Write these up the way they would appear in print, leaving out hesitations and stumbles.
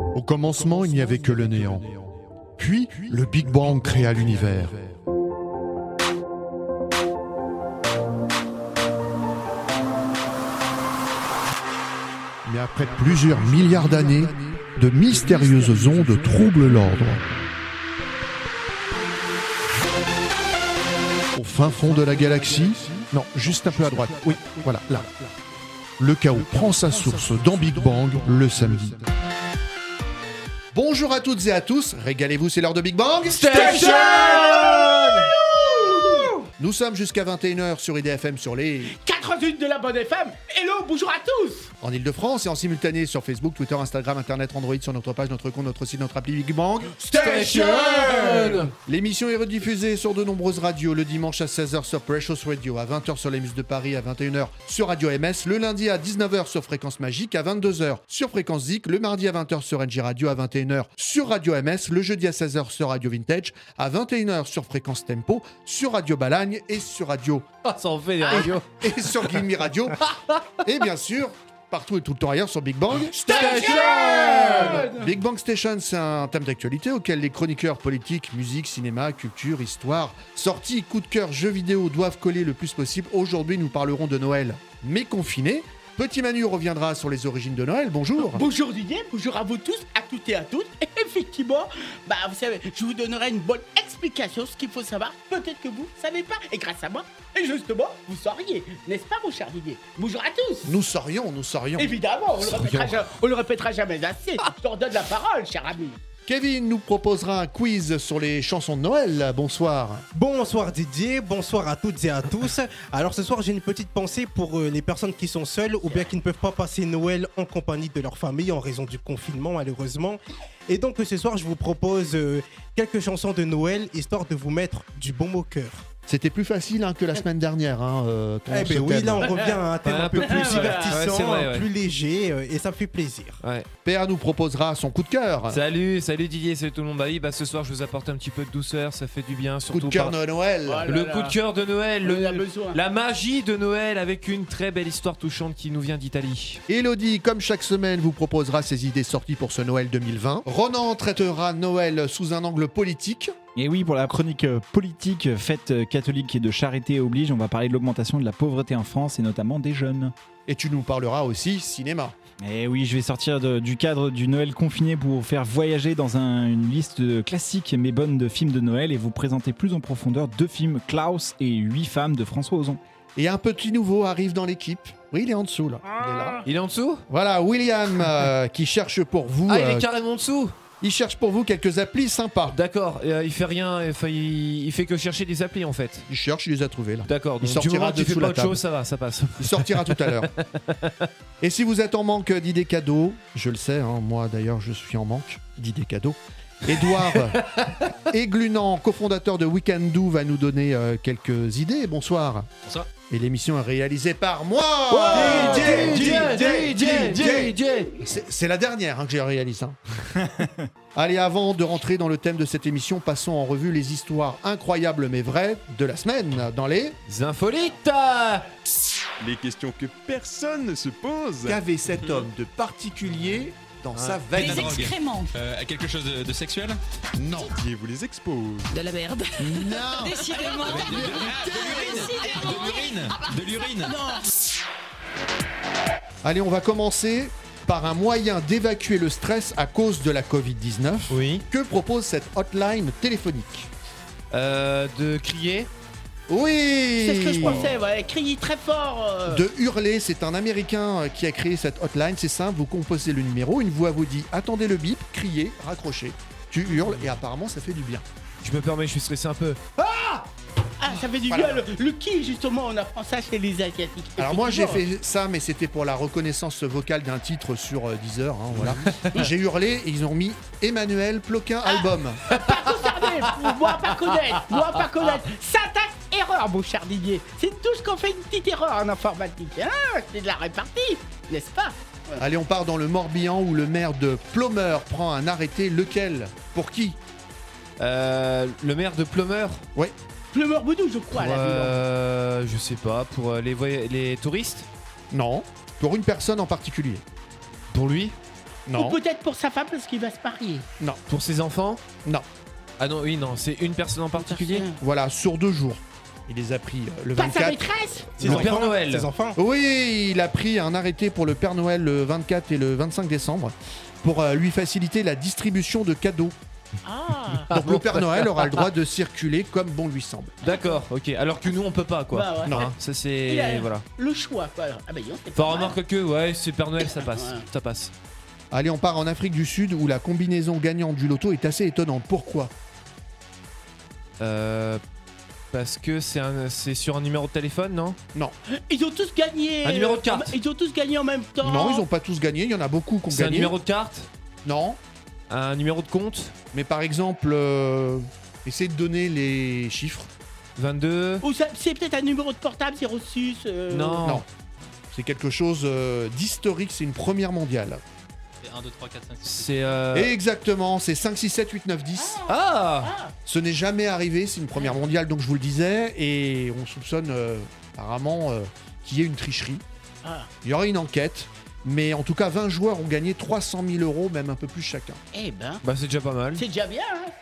Au commencement, il n'y avait que le néant. Puis, le Big Bang créa l'univers. Mais après plusieurs milliards d'années, de mystérieuses ondes troublent l'ordre. Au fin fond de la galaxie, non, juste un peu à droite, oui, voilà, là. Le chaos prend sa source dans Big Bang le samedi. Bonjour à toutes et à tous, régalez-vous, c'est l'heure de Big Bang Station. Nous sommes jusqu'à 21h sur IDFM sur les 81 de la bonne FM. Hello, bonjour à tous. en Ile-de-France et en simultané sur Facebook, Twitter, Instagram, Internet, Android, sur notre page, notre compte, notre site, notre appli Big Bang Station. L'émission est rediffusée sur de nombreuses radios le dimanche à 16h sur Precious Radio, à 20h sur les Muses de Paris, à 21h sur Radio MS, le lundi à 19h sur Fréquence Magique, à 22h sur Fréquence Zik, le mardi à 20h sur NJ Radio, à 21h sur Radio MS, le jeudi à 16h sur Radio Vintage, à 21h sur Fréquence Tempo, sur Radio Balagne et sur Radio Ah, ça en fait des radios. et sur Gimmi Radio et bien sûr partout et tout le temps ailleurs sur Big Bang Station. Big Bang Station, c'est un thème d'actualité auquel les chroniqueurs politiques, musique, cinéma, culture, histoire, sorties, coups de cœur, jeux vidéo doivent coller le plus possible. Aujourd'hui, nous parlerons de Noël, mais confiné. Petit Manu reviendra sur les origines de Noël. Bonjour. Bonjour Didier, bonjour à vous tous, à toutes et à toutes. Et effectivement, vous savez, je vous donnerai une bonne explication, ce qu'il faut savoir. Peut-être que vous ne savez pas. Et grâce à moi, et justement, vous sauriez. N'est-ce pas, mon cher Didier? Bonjour à tous. Nous saurions. Évidemment, on le répétera jamais assez. Je leur donne la parole, cher ami. Kevin nous proposera un quiz sur les chansons de Noël. Bonsoir. Bonsoir Didier, bonsoir à toutes et à tous. Alors ce soir j'ai une petite pensée pour les personnes qui sont seules ou bien qui ne peuvent pas passer Noël en compagnie de leur famille en raison du confinement malheureusement. Et donc ce soir je vous propose quelques chansons de Noël histoire de vous mettre du baume au cœur. C'était plus facile que la semaine dernière. Pendant Eh ce ben oui, thème. là on revient à un thème un peu plus divertissant, c'est vrai, ouais. plus léger et ça fait plaisir. Ouais. PA nous proposera son coup de cœur. Salut Didier, salut tout le monde. Bah oui, ce soir je vous apporte un petit peu de douceur, ça fait du bien. Surtout Coup de cœur de Noël. Voilà. le coup de cœur de Noël, On en a besoin. la magie de Noël avec une très belle histoire touchante qui nous vient d'Italie. Elodie, comme chaque semaine, vous proposera ses idées sorties pour ce Noël 2020. Ronan traitera Noël sous un angle politique. Et oui, pour la chronique politique, fête catholique et de charité oblige, on va parler de l'augmentation de la pauvreté en France et notamment des jeunes. Et tu nous parleras aussi cinéma. Et oui, je vais sortir du cadre du Noël confiné pour vous faire voyager dans une liste de classiques mais bonnes de films de Noël et vous présenter plus en profondeur 2 films, Klaus et 8 femmes de François Ozon. Et un petit nouveau arrive dans l'équipe. Oui, il est en dessous là. Il est là. Il est en dessous? Voilà, William qui cherche pour vous. Ah, il est carrément en dessous. Il cherche pour vous quelques applis sympas. D'accord, il fait rien, il fait que chercher des applis en fait. Il cherche, il les a trouvés là. D'accord, Il donc du sortira moment que tu fais dessous pas la autre table. chose, ça va, ça passe. Il sortira tout à l'heure. Et si vous êtes en manque d'idées cadeaux, je le sais, moi d'ailleurs je suis en manque d'idées cadeaux. Édouard Aiglunant, cofondateur de Weekendoo, va nous donner quelques idées. Bonsoir. Bonsoir. Et l'émission est réalisée par moi. C'est la dernière que j'ai réalisée. Allez, avant de rentrer dans le thème de cette émission, passons en revue les histoires incroyables mais vraies de la semaine dans les... Infolites. Les questions que personne ne se pose. Qu'avait cet homme de particulier dans sa veine? Des excréments, Quelque chose de sexuel? Non. Et vous les expose. de la merde. Non. Décidément. De l'urine. Allez, on va commencer par un moyen d'évacuer le stress à cause de la Covid-19. Oui. Que propose cette hotline téléphonique? De crier. Oui. C'est ce que je pensais, ouais. Criez très fort. De hurler, c'est un Américain qui a créé cette hotline. C'est simple, vous composez le numéro, une voix vous dit « Attendez le bip, criez, raccrochez ». Tu hurles et apparemment ça fait du bien. Je me permets, je suis stressé un peu. Ah, ça fait du Voilà. bien. Le qui, justement, on apprend ça chez les Asiatiques. Alors moi j'ai Effectivement. fait ça, mais c'était pour la reconnaissance vocale d'un titre sur Deezer. Voilà. J'ai hurlé et ils ont mis Emmanuel Ploquin album. Pas concerné. Moi, pas connaître. Syntaxe erreur, mon cher Didier. C'est tous qu'on fait une petite erreur en informatique. C'est de la répartie, n'est-ce pas? Allez, on part dans le Morbihan où le maire de Plomeur prend un arrêté. Lequel? Pour qui? Le maire de Plumeur. Ouais. Plumeur Boudou, je crois, Pour, la ville. je sais pas, pour les touristes. Non. Pour une personne en particulier. Pour lui. Non. Ou peut-être pour sa femme parce qu'il va se marier. Pour ses enfants? Non. Ah non, oui, non, c'est une personne en particulier? Voilà, sur 2 jours. Il les a pris le Pas sa 24. maîtresse. Le Père Noël. Ses enfants. Oui, il a pris un arrêté pour le Père Noël le 24 et le 25 décembre pour lui faciliter la distribution de cadeaux. Ah. Donc le Père Noël aura le droit de circuler comme bon lui semble. D'accord, ok. Alors que nous, on peut pas, quoi. Bah ouais. Non. Hein, ça, c'est. Il a- Voilà. Le choix, quoi. Ah bah, c'est Enfin, pas mal. remarque que, ouais, c'est Père Noël, ça passe. Ouais. Ça passe. Allez, on part en Afrique du Sud où la combinaison gagnante du loto est assez étonnante. Pourquoi? Parce que c'est sur un numéro de téléphone, non? Ils ont tous gagné. Un numéro de carte. Ils ont tous gagné en même temps. Non, ils n'ont pas tous gagné. Il y en a beaucoup qui ont C'est un gagné. numéro de carte? Non, Un numéro de compte? mais par exemple, essayez de donner les chiffres. 22? Ou c'est peut-être un numéro de portable 06. Non. Non. C'est quelque chose d'historique. C'est une première mondiale. C'est 1, 2, 3, 4, 5, 6, 7. C'est. Exactement, c'est 5, 6, 7, 8, 9, 10. Ah! Ce n'est jamais arrivé, c'est une première mondiale, donc je vous le disais, et on soupçonne apparemment qu'il y ait une tricherie. Ah. Il y aurait une enquête, mais en tout cas, 20 joueurs ont gagné 300 000 €, même un peu plus chacun. Eh ben, Bah, c'est déjà pas mal. c'est déjà bien. Hein.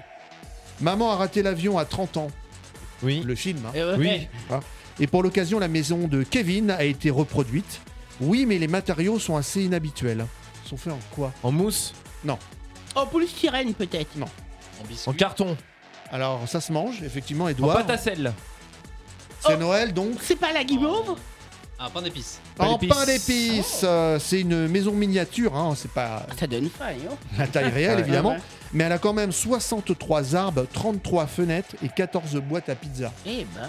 C'est- Maman a raté l'avion à 30 ans, Oui. le film. Hein. Eh ouais. Oui. Et pour l'occasion, la maison de Kevin a été reproduite. Oui, mais les matériaux sont assez inhabituels. Ils sont faits en quoi? En mousse? En polystyrène, peut-être. En biscuit. En carton? Alors, ça se mange, effectivement, En Edouard. pâte à sel? C'est Oh. Noël, donc. C'est pas la guimauve. Un pain d'épices. Pain En d'épices. pain d'épices, c'est une maison miniature, hein, c'est pas Ça donne faim, hein. la taille réelle Ouais. évidemment, Ouais, ouais. mais elle a quand même 63 arbres, 33 fenêtres et 14 boîtes à pizza. Eh ben.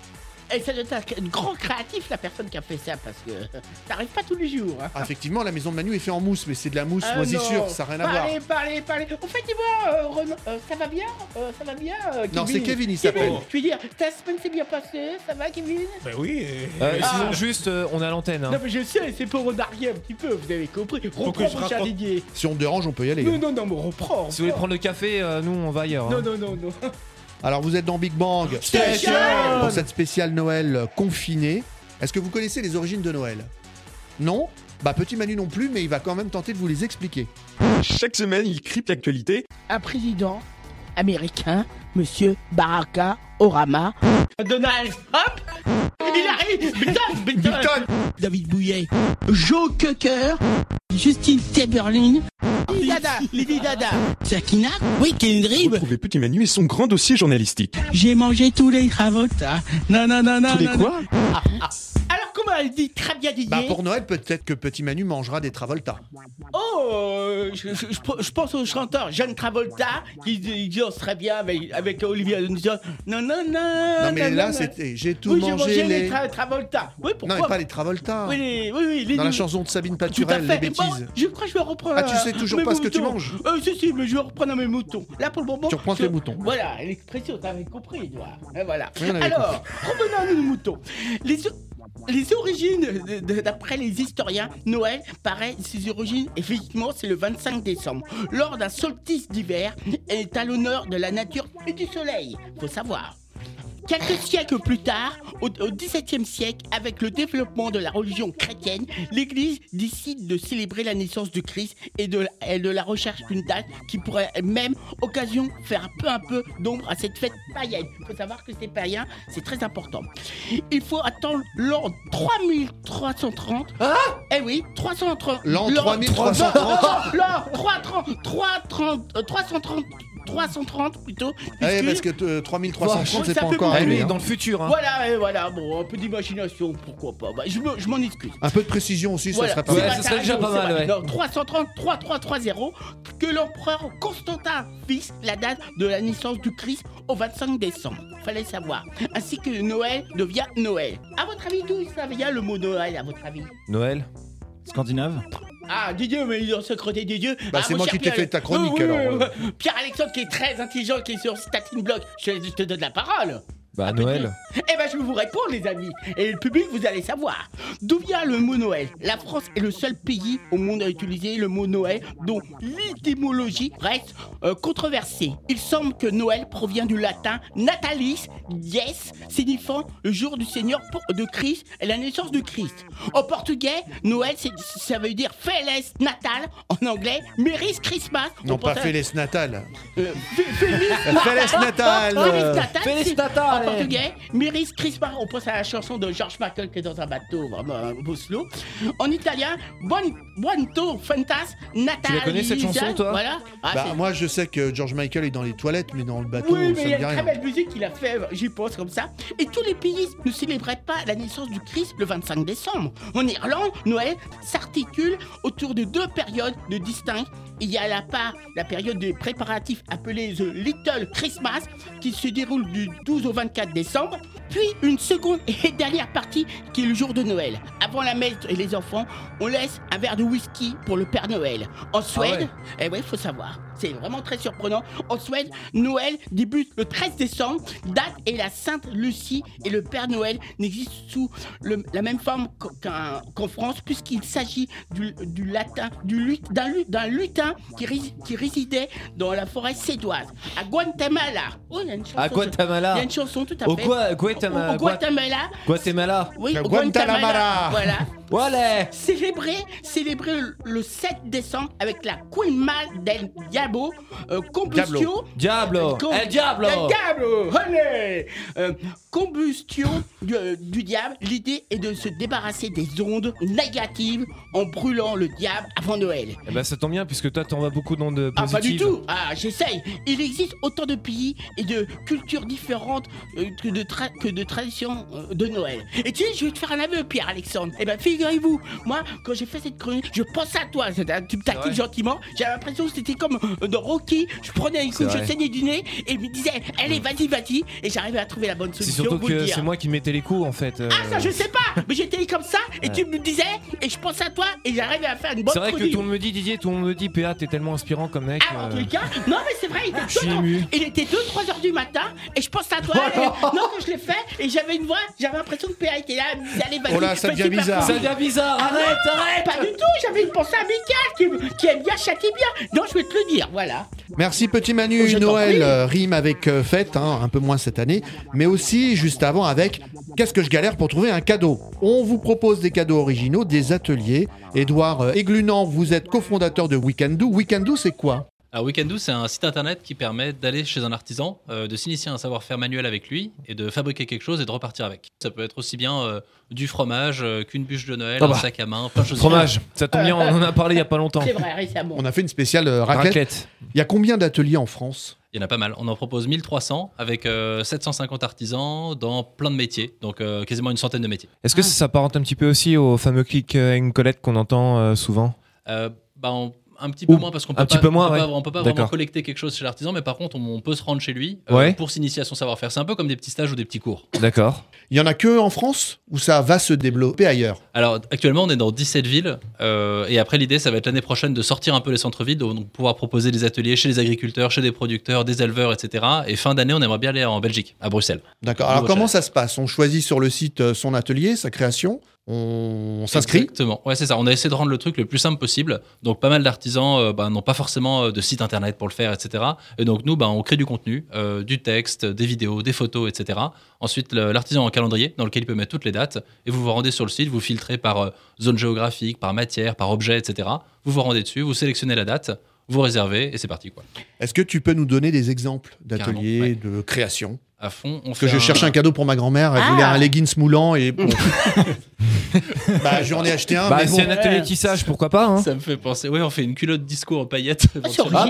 Et ça doit être un grand créatif, la personne qui a fait ça, parce que ça arrive pas tous les jours. Hein. Ah, effectivement, la maison de Manu est faite en mousse, mais c'est de la mousse moisissure, non. ça n'a rien à voir. Parlez. Au fait, dis-moi, Renaud, ça va bien? Ça va bien, Non, c'est Kevin, il s'appelle. Kevin, je veux dire, ta semaine s'est bien passée, ça va, Kevin? Ben oui. Sinon, juste, on est à l'antenne. Hein. Non, mais je sais, c'est pour redarier un petit peu, vous avez compris. Reprends, que je mon cher raconte- Didier. Si on te dérange, on peut y aller. Non, mais reprends. Si vous voulez prendre le café, nous, on va ailleurs. hein. Non. Alors, vous êtes dans Big Bang Station pour cette spéciale Noël confinée. Est-ce que vous connaissez les origines de Noël? Non? Bah, petit Manu non plus, mais il va quand même tenter de vous les expliquer. Chaque semaine, il crypte l'actualité. Un président américain, Monsieur Barack Obama. Donald Trump. Il arrive. Bilton. David Bouillet. Joe Cocker. Justine Timberlake. Lady Dada. Sakina. Oui, Kendrick. Retrouvez Petit Manu et son grand dossier journalistique. J'ai mangé tous les Travolta. Non. Tous les quoi? Alors, comment elle dit très bien Didier? Bah, pour Noël, peut-être que petit Manu mangera des Travolta. Oh, je pense au chanteur John Travolta qui danse très bien avec Olivia Newton. Non. Non, mais là, c'était j'ai tout Oui, j'ai mangé les. Travolta. Oui, pourquoi? Non, mais pas les Travolta. Oui, Dans la deux. chanson de Sabine Tout à Paturel, fait. les bêtises. Bon, je crois que je vais reprendre. Ah, tu sais toujours mes pas ce que tu moutons. manges? Si, mais je vais reprendre mes moutons. Là, pour le moment. Tu reprends tes moutons. Voilà, l'expression, t'avais compris, Edouard. Et voilà. Oui, on avait Alors, revenons à nos moutons. Les origines, d'après les historiens, Noël paraît, ses origines, effectivement, c'est le 25 décembre, lors d'un solstice d'hiver, est à l'honneur de la nature et du soleil, faut savoir. Quelques siècles plus tard, au XVIIe siècle, avec le développement de la religion chrétienne, l'Église décide de célébrer la naissance du Christ et de la recherche d'une date qui pourrait même occasion faire un peu d'ombre à cette fête païenne. Il faut savoir que c'est païen, c'est très important. Il faut attendre l'an 3330. Ah, eh oui, 330. L'an 3330. L'an 330 plutôt. Ah ouais, puisque- parce que 3330, c'est Ça pas peut encore bouger. Ah, lui, arrivé. hein. dans le futur. Hein. Voilà, et voilà, bon, un peu d'imagination, pourquoi pas. Bah, je m'en excuse. Un peu de précision aussi, ça Voilà, serait pas c'est Ouais, mal. vrai, ça t'as serait déjà raison, pas c'est mal, vrai. ouais. Non, 330 que l'empereur Constantin fixe la date de la naissance du Christ au 25 décembre. Fallait savoir. Ainsi que Noël devient Noël. À votre avis, d'où ça vient le mot Noël, à votre avis? Noël. Scandinave. Ah, Didier, mais il est en secreté des dieux. Bah, Ah, c'est mon moi cher qui t'ai Pierre- fait ta chronique, Oui, alors, oui. Pierre-Alexandre, qui est très intelligent, qui est sur Statine Block, je te donne la parole. Bah, Noël. Eh ben, je vais vous répondre, les amis. Et le public, vous allez savoir. D'où vient le mot Noël? La France est le seul pays au monde à utiliser le mot Noël, dont l'étymologie reste controversée. Il semble que Noël provient du latin natalis, dies, signifiant le jour du Seigneur de Christ et la naissance de Christ. En portugais, Noël, ça veut dire Feliz Natal. En anglais, Merry Christmas. Non, pas Feliz Natal. Feliz Natal. Feliz Natal. En portugais, Merry Christmas. On pense à la chanson de George Michael qui est dans un bateau, vraiment un beau slow. En italien, Buonto Fantas Natale. Tu la connais cette chanson, toi? Voilà. Moi, je sais que George Michael est dans les toilettes, mais dans le bateau, oui, mais ça il y me a dit une rien. très belle musique qu'il a fait, j'y pense comme ça. Et tous les pays ne célébraient pas la naissance du Christ le 25 décembre. En Irlande, Noël s'articule autour de deux périodes de distinctes. Il y a la période des préparatifs appelée The Little Christmas qui se déroule du 12 au 24 décembre. Puis une seconde et dernière partie qui est le jour de Noël. Avant la messe et les enfants, on laisse un verre de whisky pour le Père Noël. En Suède, il faut savoir, c'est vraiment très surprenant. En Suède, Noël débute le 13 décembre. Date est la Sainte Lucie et le Père Noël n'existe sous la même forme qu'en France puisqu'il s'agit d'un lutin qui résidait dans la forêt sédoise à Guatemala. Oh, il y a une chanson. À Guatemala. Il y a une chanson tout à fait. Au Guatemala. Guatemala. Oui, au Guantanamara. Guatemala. Voilà. Voilà. Célébrer le 7 décembre avec la Queen Mal del Diablo, combustio. Diablo. El Diablo. El Diablo. Allez. Combustion du diable. L'idée est de se débarrasser des ondes négatives en brûlant le diable avant Noël. Eh ben, ça tombe bien puisque toi t'envoies beaucoup d'ondes positives. Ah, pas du tout. Ah, j'essaye. Il existe autant de pays et de cultures différentes que de traditions de Noël. Et tu sais, je vais te faire un aveu, Pierre-Alexandre. Eh ben, figurez-vous, moi, quand j'ai fait cette chronique, je pensais à toi. Tu me taquines gentiment. J'avais l'impression que c'était comme dans Rocky. Je prenais une couche, je saignais du nez et il me disait, allez, vas-y. Et j'arrivais à trouver la bonne solution. C'est surtout vous le que dire. c'est moi qui mettais les coups en fait. Ah, ça, je sais pas. Mais j'étais comme ça et tu me disais, et je pensais à toi et j'arrivais à faire une bonne C'est vrai que chronique. tout le monde me dit, Didier, tout le monde me dit, PA, t'es tellement inspirant comme mec. Ah, en tout cas, non, mais c'est vrai, il était 2-3 heures du matin et je pensais à toi. Non, quand je l'ai fait et j'avais une voix, j'avais l'impression que PA était là. Allez, vas-y. Oh là, ça fais devient super bizarre. cool. Ça devient bizarre, arrête. Pas du tout, j'avais une pensée amicale qui aime bien, châtie bien. Non, je vais te le dire, voilà. Merci petit Manu. Je t'en Noël prie. rime avec fête, un peu moins cette année, mais aussi juste avant avec qu'est-ce que je galère pour trouver un cadeau. On vous propose des cadeaux originaux, des ateliers. Édouard Aiglunant, vous êtes cofondateur de Weekendoo. Weekendoo, c'est quoi? Alors Weekendoo, c'est un site internet qui permet d'aller chez un artisan, de s'initier à un savoir-faire manuel avec lui et de fabriquer quelque chose et de repartir avec. Ça peut être aussi bien du fromage qu'une bûche de Noël, un sac à main, plein de choses. Fromage, ça tombe bien, on en a parlé il y a pas longtemps. C'est vrai, récemment. On a fait une spéciale raclette. Raclette. Il y a combien d'ateliers en France? Il y en a pas mal. On en propose 1300 avec 750 artisans dans plein de métiers, donc quasiment une centaine de métiers. Est-ce que ça s'apparente un petit peu aussi au fameux click and collect qu'on entend souvent? Un petit peu moins parce qu'on peut pas D'accord. vraiment collecter quelque chose chez l'artisan, mais par contre on peut se rendre chez lui pour s'initier à son savoir-faire. C'est un peu comme des petits stages ou des petits cours. D'accord. Il y en a que en France ou ça va se développer ailleurs? Alors actuellement on est dans 17 villes et après l'idée ça va être l'année prochaine de sortir un peu les centres-villes, donc pouvoir proposer des ateliers chez les agriculteurs, chez des producteurs, des éleveurs, etc. Et fin d'année on aimerait bien aller en Belgique, à Bruxelles. D'accord. Alors comment ça se passe? On choisit sur le site son atelier, sa création, on s'inscrit? Exactement, ouais c'est ça. On a essayé de rendre le truc le plus simple possible. Donc pas mal d'artisans n'ont pas forcément de site internet pour le faire, etc. Et donc nous on crée du contenu, du texte, des vidéos, des photos, etc. Ensuite l'artisan a un calendrier dans lequel il peut mettre toutes les dates et vous vous rendez sur le site, vous filtrez par zone géographique, par matière, par objet, etc. Vous vous rendez dessus, vous sélectionnez la date, vous réservez et c'est parti quoi. Est-ce que tu peux nous donner des exemples d'ateliers, Carrément, de création? À fond, Parce que je cherche un cadeau pour ma grand-mère, elle voulait un leggings moulant et bon. Bah j'en ai acheté un. Bah mais c'est bon. un atelier tissage, pourquoi pas hein. Ça me fait penser. Oui, on fait une culotte disco en paillettes. C'est original.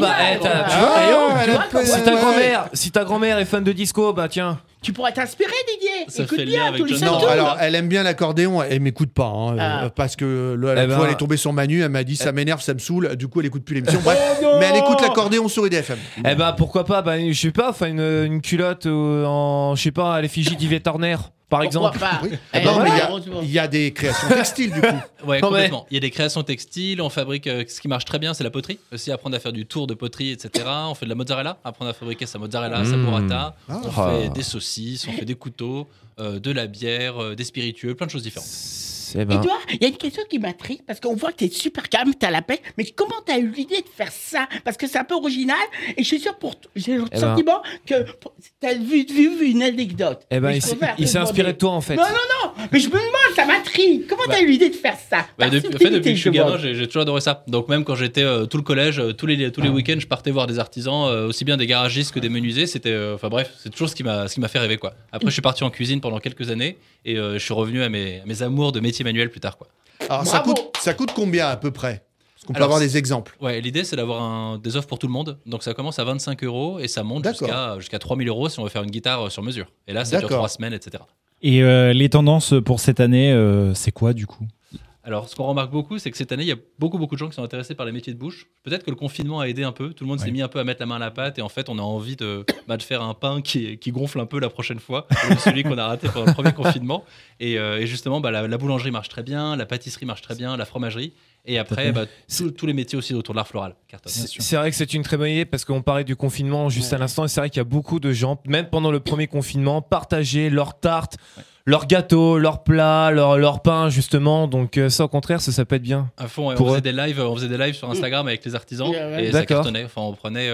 Si ta grand-mère est fan de disco, bah tiens. Tu pourrais t'inspirer, Didier. Ça Écoute fait le bien, lien avec tous les John Non, symptômes. alors elle aime bien l'accordéon, elle m'écoute pas, parce que la Eh ben- fois elle est tombée sur Manu, elle m'a dit ça m'énerve, ça me saoule, du coup elle écoute plus l'émission. Bref, mais elle écoute l'accordéon sur IDFM. Eh bah pourquoi pas, bah je sais pas, enfin une culotte en, je sais pas, à l'effigie d'Yvette Horner. par Pourquoi exemple. pas Oui. Eh, Non, mais heureusement. il y a des créations textiles du coup. Ouais, Non, mais- complètement. Il y a des créations textiles, on fabrique. Ce qui marche très bien, c'est la poterie. Aussi, apprendre à faire du tour de poterie, etc. On fait de la mozzarella, apprendre à fabriquer sa mozzarella, sa burrata. Ah. On fait des saucisses, on fait des couteaux, de la bière, des spiritueux, plein de choses différentes. Eh Et ben, toi, il y a une question qui m'intrigue parce qu'on voit que t'es super calme, t'as la paix. Mais comment t'as eu l'idée de faire ça? Parce que c'est un peu original et je suis sûr j'ai le ben. sentiment que t'as vu une anecdote. eh ben, Mais il je s'est préfère te il s'est inspiré demander. de toi en fait. Non, mais je me demande, ça m'intrigue. Comment t'as eu l'idée de faire ça? Par Depuis subtilité, que je suis je gamin, demande. j'ai toujours adoré ça. Donc même quand j'étais tout le collège, tous les week-ends, je partais voir des artisans, aussi bien des garagistes que des menuisiers. C'était, enfin bref, c'est toujours ce qui m'a fait rêver quoi. Après, je suis parti en cuisine pendant quelques années et je suis revenu à mes amours de métier manuel plus tard quoi. Alors Bravo. ça coûte combien à peu près? Parce qu'on peut Alors, avoir des exemples. Ouais, l'idée c'est d'avoir des offres pour tout le monde. Donc ça commence à 25 € et ça monte D'accord. jusqu'à 3000 € si on veut faire une guitare sur mesure. Et là, ça dure D'accord. 3 semaines, etc. Et les tendances pour cette année, c'est quoi du coup? Alors, ce qu'on remarque beaucoup, c'est que cette année, il y a beaucoup de gens qui sont intéressés par les métiers de bouche. Peut-être que le confinement a aidé un peu. Tout le monde s'est mis un peu à mettre la main à la pâte. Et en fait, on a envie de faire un pain qui gonfle un peu la prochaine fois. Celui qu'on a raté pendant le premier confinement. Et justement, la boulangerie marche très bien, la pâtisserie marche très bien, la fromagerie. Et après, tous les métiers aussi autour de l'art floral cartonnent. C'est vrai que c'est une très bonne idée parce qu'on parlait du confinement juste à l'instant et c'est vrai qu'il y a beaucoup de gens, même pendant le premier confinement, partageaient leurs tartes, leurs gâteaux, leurs plats, leurs pains justement. Donc ça au contraire, ça peut être bien. À fond, ouais, Pour on eux. faisait des lives sur Instagram avec les artisans Ouais. et ça D'accord. cartonnait. Enfin, on prenait,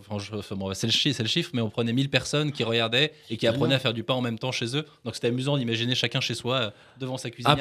c'est le chiffre, mais on prenait 1000 personnes qui regardaient et qui apprenaient à faire du pain en même temps chez eux. Donc c'était amusant d'imaginer chacun chez soi devant sa cuisine.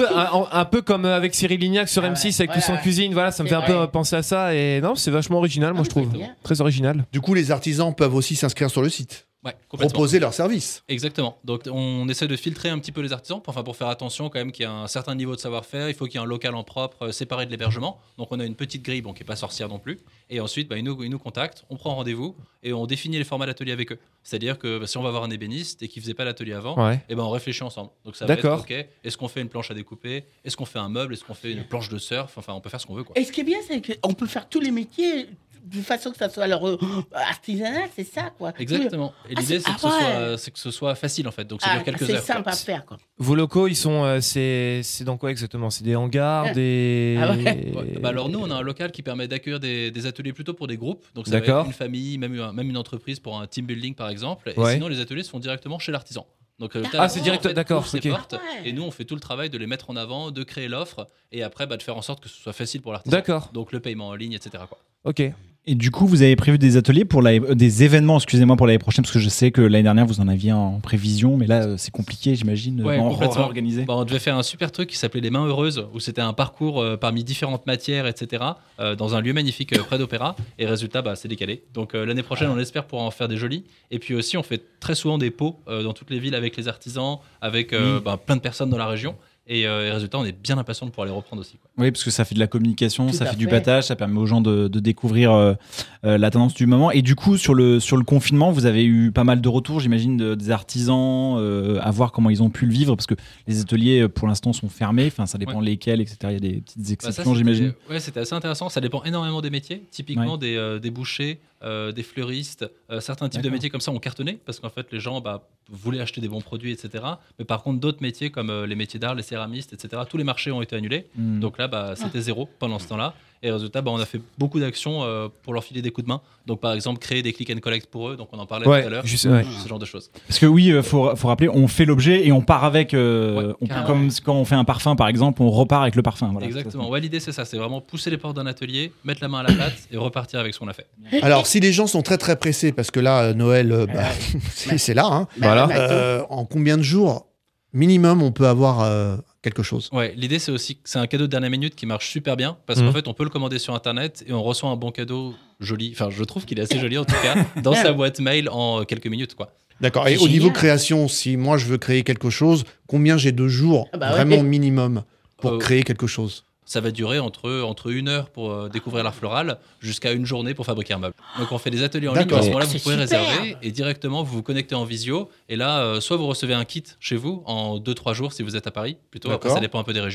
Un peu comme avec Cyril Lignac sur M6 avec Tous en cuisine. Voilà, ça me C'est fait un peu vrai. penser à ça. Et non, c'est vachement original, moi je trouve. c'est bien. Très original. Du coup, les artisans peuvent aussi s'inscrire sur le site, Ouais, complètement. proposer leurs services. Exactement. Donc on essaie de filtrer un petit peu les artisans, pour faire attention quand même qu'il y a un certain niveau de savoir-faire. Il faut qu'il y ait un local en propre, séparé de l'hébergement. Donc on a une petite grille, qui n'est pas sorcière non plus. Et ensuite, ils nous contactent, on prend rendez-vous et on définit les formats d'atelier avec eux. C'est-à-dire que si on va voir un ébéniste et qu'il faisait pas l'atelier avant, Ouais. on réfléchit ensemble. Donc ça va être D'accord. OK. Est-ce qu'on fait une planche à découper? Est-ce qu'on fait un meuble? Est-ce qu'on fait une planche de surf? Enfin, on peut faire ce qu'on veut quoi. Et ce qui est bien, c'est qu'on peut faire tous les métiers de façon que ça soit artisanal, c'est ça, quoi. Exactement. Et Ah, l'idée, c'est- c'est que ce soit facile en fait. Donc ça Ah, dure quelques c'est heures. simple quoi. à faire, quoi. Vos locaux, ils sont, c'est dans quoi exactement? C'est des hangars, des. Ah ouais. Ouais. Alors nous, on a un local qui permet d'accueillir des ateliers plutôt pour des groupes. Donc ça va D'accord. être une famille, même une entreprise pour un team building par exemple. Et Ouais. sinon, les ateliers se font directement chez l'artisan. Donc, Ah, c'est direct, d'accord, Ses ok. portes, Ouais. et nous, on fait tout le travail de les mettre en avant, de créer l'offre, et après, de faire en sorte que ce soit facile pour l'artisan. D'accord. Donc le paiement en ligne, etc. quoi. Ok. Et du coup, vous avez prévu des ateliers pour des événements, excusez-moi, pour l'année prochaine, parce que je sais que l'année dernière, vous en aviez en prévision, mais là, c'est compliqué, j'imagine, Ouais, complètement. organiser. On devait faire un super truc qui s'appelait les mains heureuses, où c'était un parcours parmi différentes matières, etc., dans un lieu magnifique près d'Opéra. Et résultat, c'est décalé. Donc l'année prochaine, on espère pouvoir en faire des jolis. Et puis aussi, on fait très souvent des pots dans toutes les villes avec les artisans, avec plein de personnes dans la région. Et résultat, on est bien impatient de pouvoir les reprendre aussi. Quoi. Oui, parce que ça fait de la communication, Tout ça à fait du fait. battage, ça permet aux gens de découvrir la tendance du moment. Et du coup, sur le confinement, vous avez eu pas mal de retours, j'imagine, des artisans, à voir comment ils ont pu le vivre, parce que les ateliers, pour l'instant, sont fermés. Enfin, ça dépend lesquels, etc. Il y a des petites Ça, exceptions, j'imagine. Ouais, c'était assez intéressant. Ça dépend énormément des métiers. Typiquement, des bouchers, des fleuristes, certains types de D'accord. métiers comme ça ont cartonné parce qu'en fait, les gens voulaient acheter des bons produits, etc. Mais par contre, d'autres métiers comme les métiers d'art, les céramistes, etc., tous les marchés ont été annulés. Mm. Donc là, c'était zéro pendant ce temps-là. Et résultat, on a fait beaucoup d'actions pour leur filer des coups de main. Donc, par exemple, créer des click and collect pour eux. Donc, on en parlait tout à l'heure. Ouais. Ce genre de choses. Parce que oui, faut rappeler, on fait l'objet et on part avec. carrément. Comme quand on fait un parfum, par exemple, on repart avec le parfum. Voilà. Exactement. Ouais, l'idée, c'est ça. C'est vraiment pousser les portes d'un atelier, mettre la main à la pâte et repartir avec ce qu'on a fait. Alors, si les gens sont très très pressés, parce que là, Noël, c'est là, hein, Voilà. en combien de jours minimum on peut avoir quelque chose? Ouais, l'idée c'est aussi que c'est un cadeau de dernière minute qui marche super bien parce qu'en fait on peut le commander sur internet et on reçoit un bon cadeau joli. Enfin, je trouve qu'il est assez joli en tout cas dans sa boîte mail en quelques minutes quoi. D'accord. Et C'est au niveau génial. création, si moi je veux créer quelque chose, combien j'ai de jours Ah bah ouais. vraiment minimum pour Euh, créer quelque chose? Ça va durer entre 1 heure pour découvrir l'art floral jusqu'à 1 journée pour fabriquer un meuble. Donc on fait des ateliers en ligne. D'accord. À ce moment-là, Ah, vous c'est pouvez super. réserver et directement vous vous connectez en visio. Et là, soit vous recevez un kit chez vous en 2-3 jours si vous êtes à Paris, plutôt. Après, D'accord. ça dépend un peu des régions.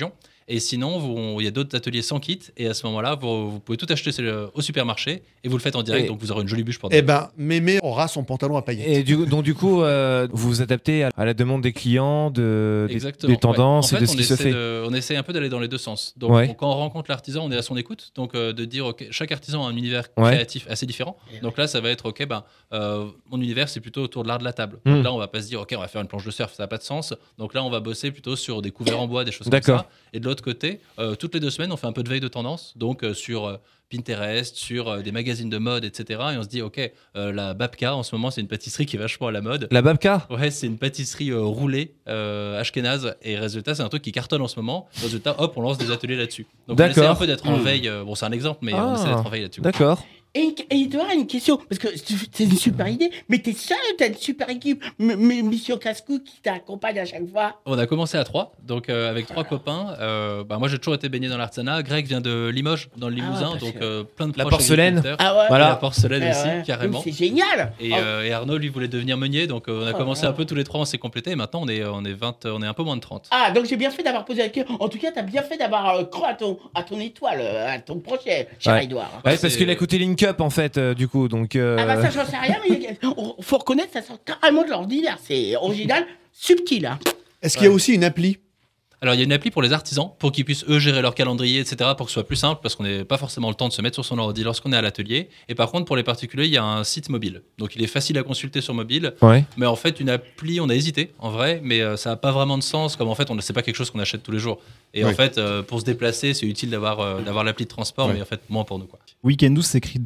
Et sinon, il y a d'autres ateliers sans kit. Et à ce moment-là, vous pouvez tout acheter au supermarché et vous le faites en direct. Donc vous aurez une jolie bûche pour Eh ben, Mémé aura son pantalon à paillettes. Et du coup, vous vous adaptez à la demande des clients, des tendances En fait, et de ce qui se fait. On essaie un peu d'aller dans les deux sens. Donc quand on rencontre l'artisan, on est à son écoute. Donc de dire, chaque artisan a un univers créatif assez différent. Donc là, ça va être, mon univers, c'est plutôt autour de l'art de la table. Donc là, on va pas se dire, on va faire une planche de surf, ça n'a pas de sens. Donc là, on va bosser plutôt sur des couverts en bois, des choses comme ça. Et de l'autre côté, toutes les 2 semaines, on fait un peu de veille de tendance. Donc sur Pinterest, sur des magazines de mode, etc. Et on se dit, la Babka, en ce moment, c'est une pâtisserie qui est vachement à la mode. La Babka ? Ouais, c'est une pâtisserie roulée, ashkénaze. Et résultat, c'est un truc qui cartonne en ce moment. Résultat, hop, on lance des ateliers là-dessus. Donc on essaie un peu d'être en veille. Bon, c'est un exemple, mais on essaie d'être en veille là-dessus. D'accord. Et Edouard, une question, parce que c'est une super idée, mais t'es seul, t'as une super équipe, Mission Casse-Cou qui t'accompagne à chaque fois. On a commencé à 3, donc avec 3 copains. Moi, j'ai toujours été baigné dans l'artisanat. Greg vient de Limoges, dans le Limousin, donc plein de la proches porcelaine. Ah ouais. Voilà. La porcelaine aussi, carrément. C'est génial. Et Arnaud, lui, voulait devenir meunier, donc on a commencé un peu tous les 3, on s'est complété. Et maintenant, on est un peu moins de 30. Ah, donc j'ai bien fait d'avoir posé la question. En tout cas, t'as bien fait d'avoir cru à ton étoile, à ton projet, cher Edouard. Ouais, parce qu'il a écouté Link Up en fait, du coup. Donc, Ah bah ça, j'en sais rien, mais faut reconnaître, ça sort carrément de l'ordinaire. C'est original, subtil. Hein. Est-ce qu'il y a aussi une appli ? Alors, il y a une appli pour les artisans, pour qu'ils puissent, eux, gérer leur calendrier, etc., pour que ce soit plus simple, parce qu'on n'a pas forcément le temps de se mettre sur son ordi lorsqu'on est à l'atelier. Et par contre, pour les particuliers, il y a un site mobile. Donc, il est facile à consulter sur mobile. Mais en fait, une appli, on a hésité, en vrai, mais ça n'a pas vraiment de sens, comme en fait, c'est pas quelque chose qu'on achète tous les jours. Et en fait, pour se déplacer, c'est utile d'avoir l'appli de transport, mais en fait, moins pour nous, quoi. Weekendoo s'écrit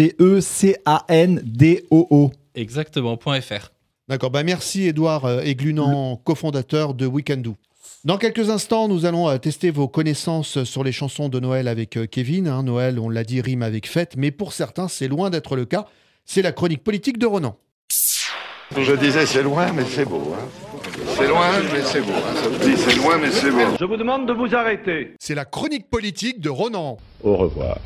WECANDOO. Exactement, .fr. D'accord, merci Edouard Eglunan, cofondateur de Weekendoo. Dans quelques instants, nous allons tester vos connaissances sur les chansons de Noël avec Kevin. Noël, on l'a dit, rime avec fête, mais pour certains, c'est loin d'être le cas. C'est la chronique politique de Ronan. Je disais, c'est loin, mais c'est beau. C'est loin, mais c'est beau. Ça me dit, c'est loin, mais c'est beau. Je vous demande de vous arrêter. C'est la chronique politique de Ronan. Au revoir.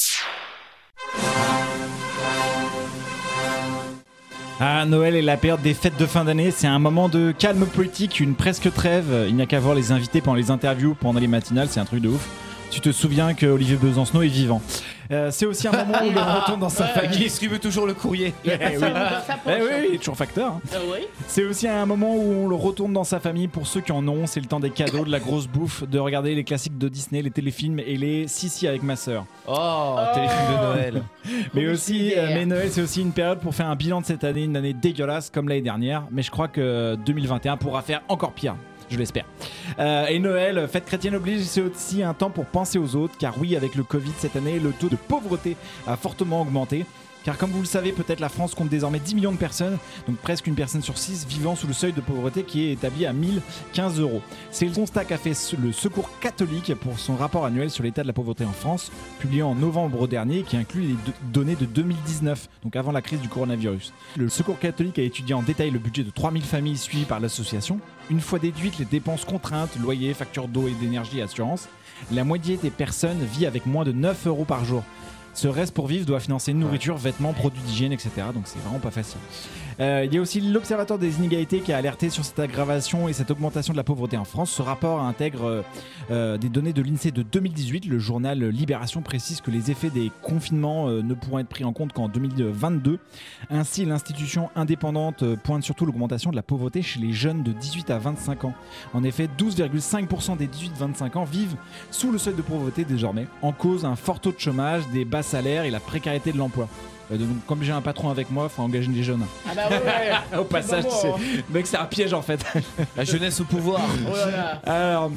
Noël est la période des fêtes de fin d'année, c'est un moment de calme politique, une presque trêve. Il n'y a qu'à voir les invités pendant les interviews, pendant les matinales, c'est un truc de ouf. Tu te souviens que Olivier Besancenot est vivant. C'est aussi un moment où l'on retourne dans sa famille. Il distribue toujours le courrier. Oui, toujours facteur. Hein. C'est aussi un moment où on le retourne dans sa famille. Pour ceux qui en ont, c'est le temps des cadeaux, de la grosse bouffe, de regarder les classiques de Disney, les téléfilms et les Sissi avec ma sœur. Téléfilm de Noël. Mais Noël, c'est aussi une période pour faire un bilan de cette année, une année dégueulasse comme l'année dernière. Mais je crois que 2021 pourra faire encore pire. Je l'espère. Et Noël, fête chrétienne oblige, c'est aussi un temps pour penser aux autres, car oui, avec le Covid cette année, le taux de pauvreté a fortement augmenté. Car comme vous le savez, peut-être la France compte désormais 10 millions de personnes, donc presque une personne sur 6 vivant sous le seuil de pauvreté qui est établi à 1015 €. C'est le constat qu'a fait le Secours catholique pour son rapport annuel sur l'état de la pauvreté en France, publié en novembre dernier, qui inclut les données de 2019, donc avant la crise du coronavirus. Le Secours catholique a étudié en détail le budget de 3000 familles suivies par l'association. Une fois déduites les dépenses contraintes, loyer, factures d'eau et d'énergie et assurance, la moitié des personnes vit avec moins de 9 € par jour. Ce reste pour vivre doit financer nourriture, vêtements, produits d'hygiène, etc. Donc c'est vraiment pas facile. Il y a aussi l'Observatoire des inégalités qui a alerté sur cette aggravation et cette augmentation de la pauvreté en France. Ce rapport intègre des données de l'INSEE de 2018. Le journal Libération précise que les effets des confinements ne pourront être pris en compte qu'en 2022. Ainsi, l'institution indépendante pointe surtout l'augmentation de la pauvreté chez les jeunes de 18 à 25 ans. En effet, 12,5% des 18-25 ans vivent sous le seuil de pauvreté désormais. En cause, un fort taux de chômage, des bas salaires et la précarité de l'emploi. Donc, comme j'ai un patron avec moi, il faut engager des jeunes. Ah bah ouais. Au passage, mec, c'est un piège en fait. La jeunesse au pouvoir. Alors,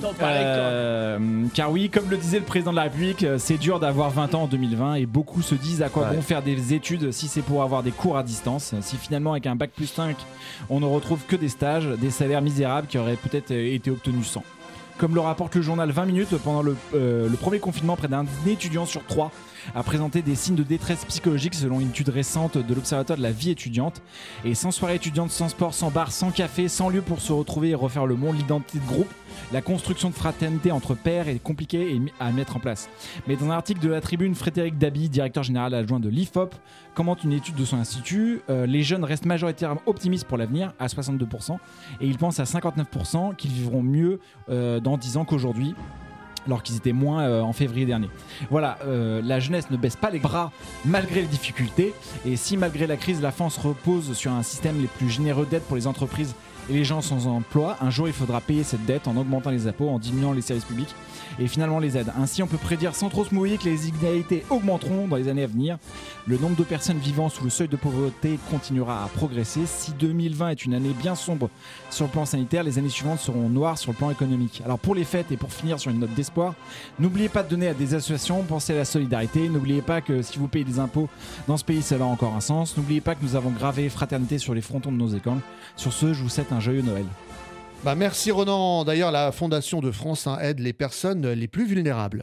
car oui, comme le disait le président de la République, c'est dur d'avoir 20 ans en 2020 et beaucoup se disent à quoi bon faire des études si c'est pour avoir des cours à distance. Si finalement avec un bac plus 5, on ne retrouve que des stages, des salaires misérables qui auraient peut-être été obtenus sans. Comme le rapporte le journal 20 minutes, pendant le premier confinement, près d'un étudiant sur 3 a présenté des signes de détresse psychologique selon une étude récente de l'Observatoire de la vie étudiante. Et sans soirée étudiante, sans sport, sans bar, sans café, sans lieu pour se retrouver et refaire le monde, l'identité de groupe, la construction de fraternité entre pairs est compliquée à mettre en place. Mais dans un article de la Tribune, Frédéric Dabi, directeur général adjoint de l'IFOP, commente une étude de son institut. Les jeunes restent majoritairement optimistes pour l'avenir, à 62%, et ils pensent à 59% qu'ils vivront mieux dans 10 ans qu'aujourd'hui. alors qu'ils étaient moins en février dernier. Voilà, la jeunesse ne baisse pas les bras malgré les difficultés. Et si malgré la crise, la France repose sur un système les plus généreux d'aide pour les entreprises et les gens sans emploi, un jour il faudra payer cette dette en augmentant les impôts, en diminuant les services publics et finalement les aides. Ainsi, on peut prédire sans trop se mouiller que les inégalités augmenteront dans les années à venir. Le nombre de personnes vivant sous le seuil de pauvreté continuera à progresser. Si 2020 est une année bien sombre sur le plan sanitaire, les années suivantes seront noires sur le plan économique. Alors pour les fêtes et pour finir sur une note d'espoir, n'oubliez pas de donner à des associations, pensez à la solidarité. N'oubliez pas que si vous payez des impôts dans ce pays, cela a encore un sens. N'oubliez pas que nous avons gravé fraternité sur les frontons de nos écoles. Sur ce, je vous souhaite un joyeux Noël. Merci Ronan. D'ailleurs, la Fondation de France aide les personnes les plus vulnérables.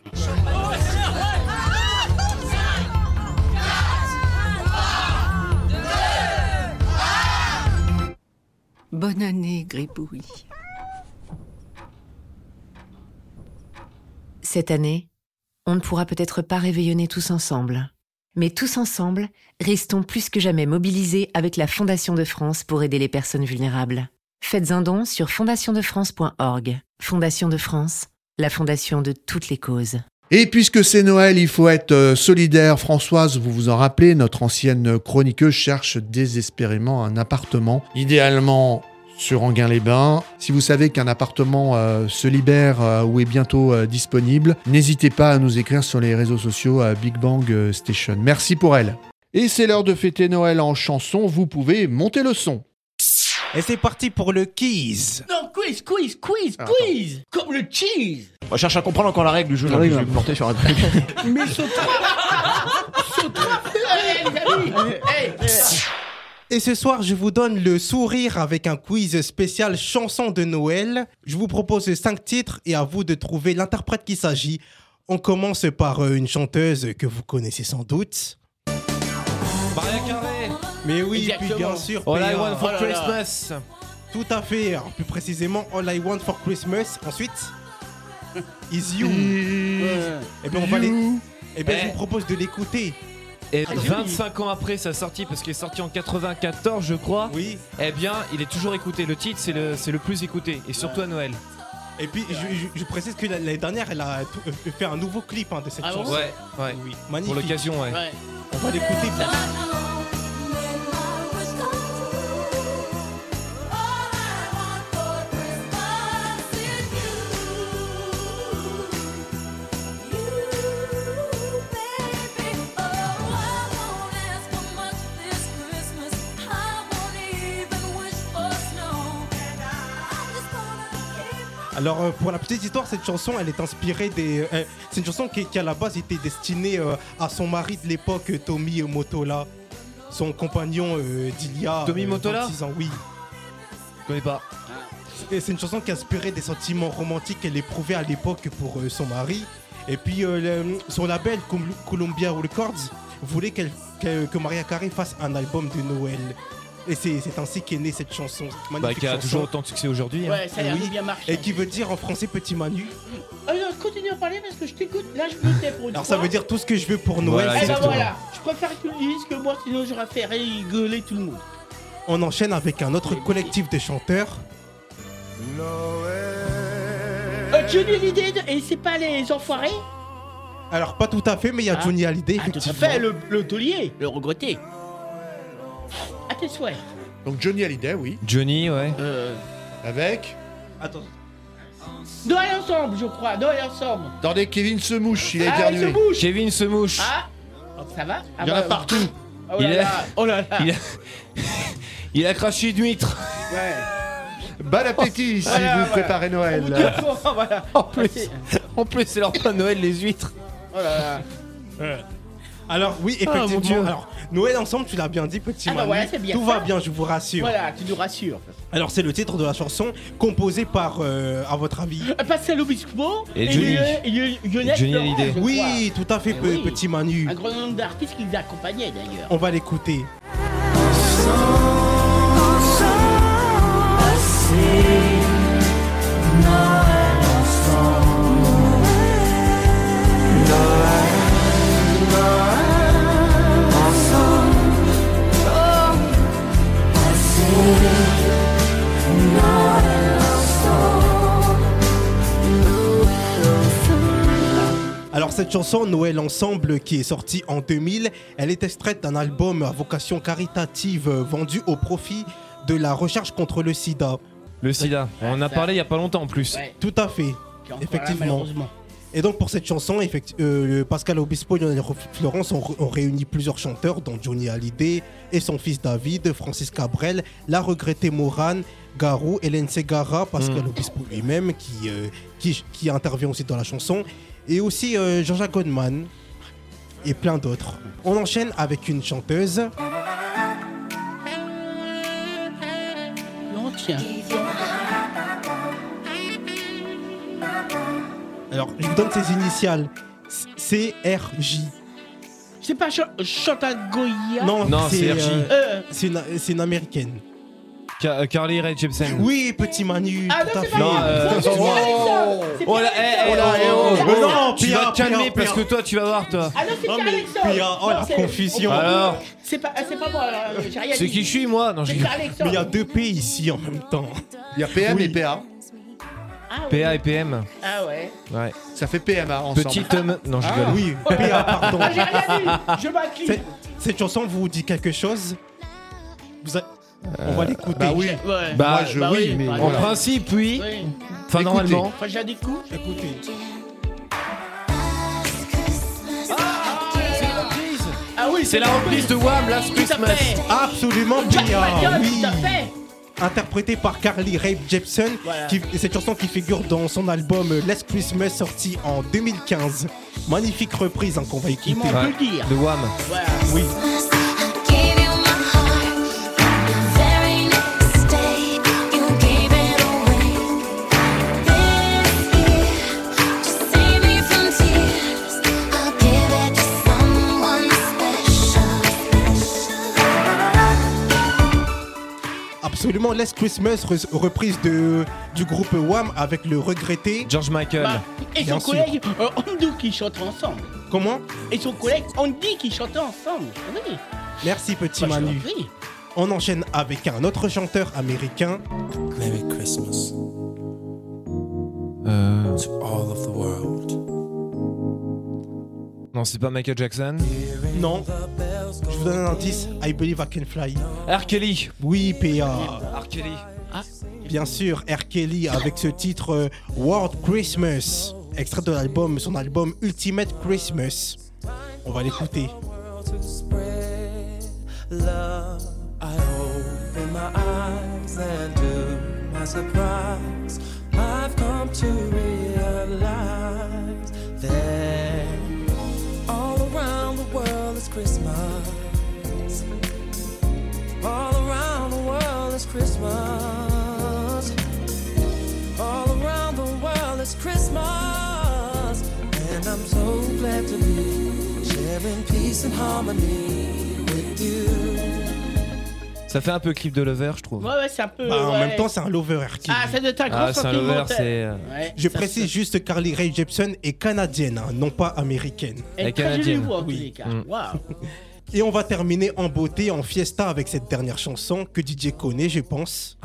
Bonne année, Gribouille. Cette année, on ne pourra peut-être pas réveillonner tous ensemble. Mais tous ensemble, restons plus que jamais mobilisés avec la Fondation de France pour aider les personnes vulnérables. Faites un don sur fondationdefrance.org. Fondation de France, la fondation de toutes les causes. Et puisque c'est Noël, il faut être solidaire. Françoise, vous vous en rappelez, notre ancienne chroniqueuse cherche désespérément un appartement, idéalement sur Enghien-les-Bains. Si vous savez qu'un appartement se libère ou est bientôt disponible, n'hésitez pas à nous écrire sur les réseaux sociaux à Big Bang Station. Merci pour elle. Et c'est l'heure de fêter Noël en chanson, vous pouvez monter le son. Et c'est parti pour le quiz. Non, quiz. Comme le cheese. On cherche à comprendre encore la règle du jeu. Je vais me porter sur un truc. Mais ce Et ce soir, je vous donne le sourire avec un quiz spécial chanson de Noël. Je vous propose 5 titres et à vous de trouver l'interprète qu'il s'agit. On commence par une chanteuse que vous connaissez sans doute. Mariah Carey. Mais oui, Exactement. puis bien sûr. All I PA. Want for Oh là là. Christmas. Tout à fait. Alors, plus précisément, All I Want for Christmas. Ensuite, Is You. Et bien, on va les. Et bien, je vous propose de l'écouter. Et 25 ans après sa sortie, parce qu'il est sorti en 94, je crois. Oui. Eh bien, il est toujours écouté. Le titre, c'est le plus écouté. Et surtout à Noël. Et puis, je précise que l'année dernière, elle a fait un nouveau clip de cette Ah bon chanson. Ouais. Oui, magnifique. Pour l'occasion, ouais. Ouais. On va l'écouter. Alors pour la petite histoire, cette chanson elle est inspirée des... c'est une chanson qui à la base était destinée à son mari de l'époque, Tommy Mottola, son compagnon d'il y a Tommy Mottola 26 ans, oui. Je connais pas. Et c'est une chanson qui inspirait des sentiments romantiques qu'elle éprouvait à l'époque pour son mari. Et puis son label Columbia Records voulait que Mariah Carey fasse un album de Noël. Et c'est ainsi qu'est née cette chanson. Cette magnifique Qui a chanson. toujours autant de succès aujourd'hui. Ouais, ça a l'air Oui. de bien marcher. Et qui veut dire en français petit Manu. Alors, continue à parler parce que je t'écoute. Là, je me tais pour une Alors fois. ça veut dire tout ce que je veux pour Noël. Voilà, Eh ben exactement. voilà, je préfère que tu le dises que moi, sinon j'aurais fait rigoler tout le monde. On enchaîne avec un autre collectif de chanteurs. Johnny Hallyday, et c'est pas les enfoirés? Alors pas tout à fait, mais il y a Johnny Hallyday Tout à effectivement. fait, le taulier, le regretté. À tes souhaits. Donc Johnny Hallyday, oui. Johnny, ouais. Avec... Attends. Noël ensemble, je crois, Noël ensemble. Attendez, Kevin se mouche, il a Ah, il éternué. se bouge. Kevin se mouche. Ah, ça va? Ah, Il y en a bah, partout. Oh Il là est- là, oh là là. Il a craché une huître. Ouais. Bon appétit si Voilà, vous voilà. préparez Noël. Voilà. En plus, c'est leur pain de Noël, les huîtres. Oh là là. Alors oui, Ah, mon effectivement. Dieu. Alors Noël ensemble, tu l'as bien dit, petit Ah bah Manu. ouais, c'est bien Tout ça. va bien, je vous rassure. Voilà, tu nous rassures. Alors c'est le titre de la chanson, composé par, à votre avis. Pascal Obispo Et Johnny. Johnny Hallyday. Oui, tout à fait, Eh oui. petit Manu. Un grand nombre d'artistes qui les accompagnaient d'ailleurs. On va l'écouter. cette chanson, Noël Ensemble, qui est sortie en 2000, elle est extraite d'un album à vocation caritative vendu au profit de la recherche contre le sida. Le sida, on en a parlé il y a pas longtemps en plus. Ouais. Tout à fait, effectivement. Malheureusement. Et donc pour cette chanson, Pascal Obispo et Lionel Florence ont réuni plusieurs chanteurs, dont Johnny Hallyday et son fils David, Francis Cabrel, la regrettée Morane, Garou, Hélène Segara, Pascal Obispo lui-même qui intervient aussi dans la chanson, et aussi Jean-Jacques Goldman et plein d'autres. On enchaîne avec une chanteuse. Non, tiens. Alors, je vous donne ses initiales. CRJ. C'est pas Chantal Goya? Non, c'est RJ. C'est une américaine. Carly Rae Jepsen. Oui, petit Manu. Ah tout non, à c'est fait. pas Oh là, non, tu Pia, vas te calmer Pia, parce Pia. que toi tu vas voir toi. Ah non, c'est Non, Pierre mais Alexandre. Pia, oh, la confusion. Alors, C'est pas moi, j'ai rien dit. c'est qui je suis moi? Non, je C'est rigole. Pierre Mais il y a Alexandre. 2 P ici en même temps. Il y a PM Oui. et PA. Ah ouais. PA et PM. Ah ouais. Ouais. Ça fait PMA ensemble. Petite. Non, je rigole. Oui, PA, pardon. Ah, j'ai rien dit. Je m'incline. Cette chanson vous dit quelque chose? On va l'écouter. Bah oui. Ouais. Bah, oui, mais par En exemple. principe, oui. Oui. Enfin, Écoutez. normalement. Enfin, j'ai des coups. Écoutez. Ah oui, C'est la reprise de Wham, Last Tout à Christmas. fait. Absolument Jack Pia, Michael, oui. tout à fait. Interprétée par Carly Rae Jepsen, Voilà. cette chanson qui figure dans son album Last Christmas sorti en 2015. Magnifique reprise qu'on va écouter. Ils m'ont pu le dire. De Wham. Voilà. Oui. Absolument, Last Christmas, reprise du groupe Wham avec le regretté. George Michael. Bah, et Bien son sûr. collègue Andy qui chantent ensemble. Comment? Et son collègue Andy qui chantent ensemble. Oui. Merci petit Bah, je Manu. t'en prie. On enchaîne avec un autre chanteur américain. Merry Christmas to all of the world. Non, c'est pas Michael Jackson. Non, je vous donne un indice. I Believe I Can Fly. R. Kelly. Oui, PA. R. Kelly. Bien sûr, R. Kelly avec ce titre World Christmas, extrait de l'album, son album Ultimate Christmas. On va l'écouter. Love, I open my eyes and to my surprise, I've come to realize that all around the world is Christmas. All around the world is Christmas. All around the world is Christmas. And I'm so glad to be sharing peace and harmony with you. Ça fait un peu clip de Lover, je trouve. Ouais, c'est un peu. En ouais. même temps, c'est un lover R. Kelly. Ah, ça doit être un grand Ah, c'est un Lover, sentimental. c'est. Ouais, Je ça, précise juste Carly Rae Jepsen est canadienne, hein, non pas américaine. Elle est très canadienne. jolie voix en tous Oui. les cas. Mm. Waouh. Et on va terminer en beauté, en fiesta avec cette dernière chanson que DJ connaît, je pense.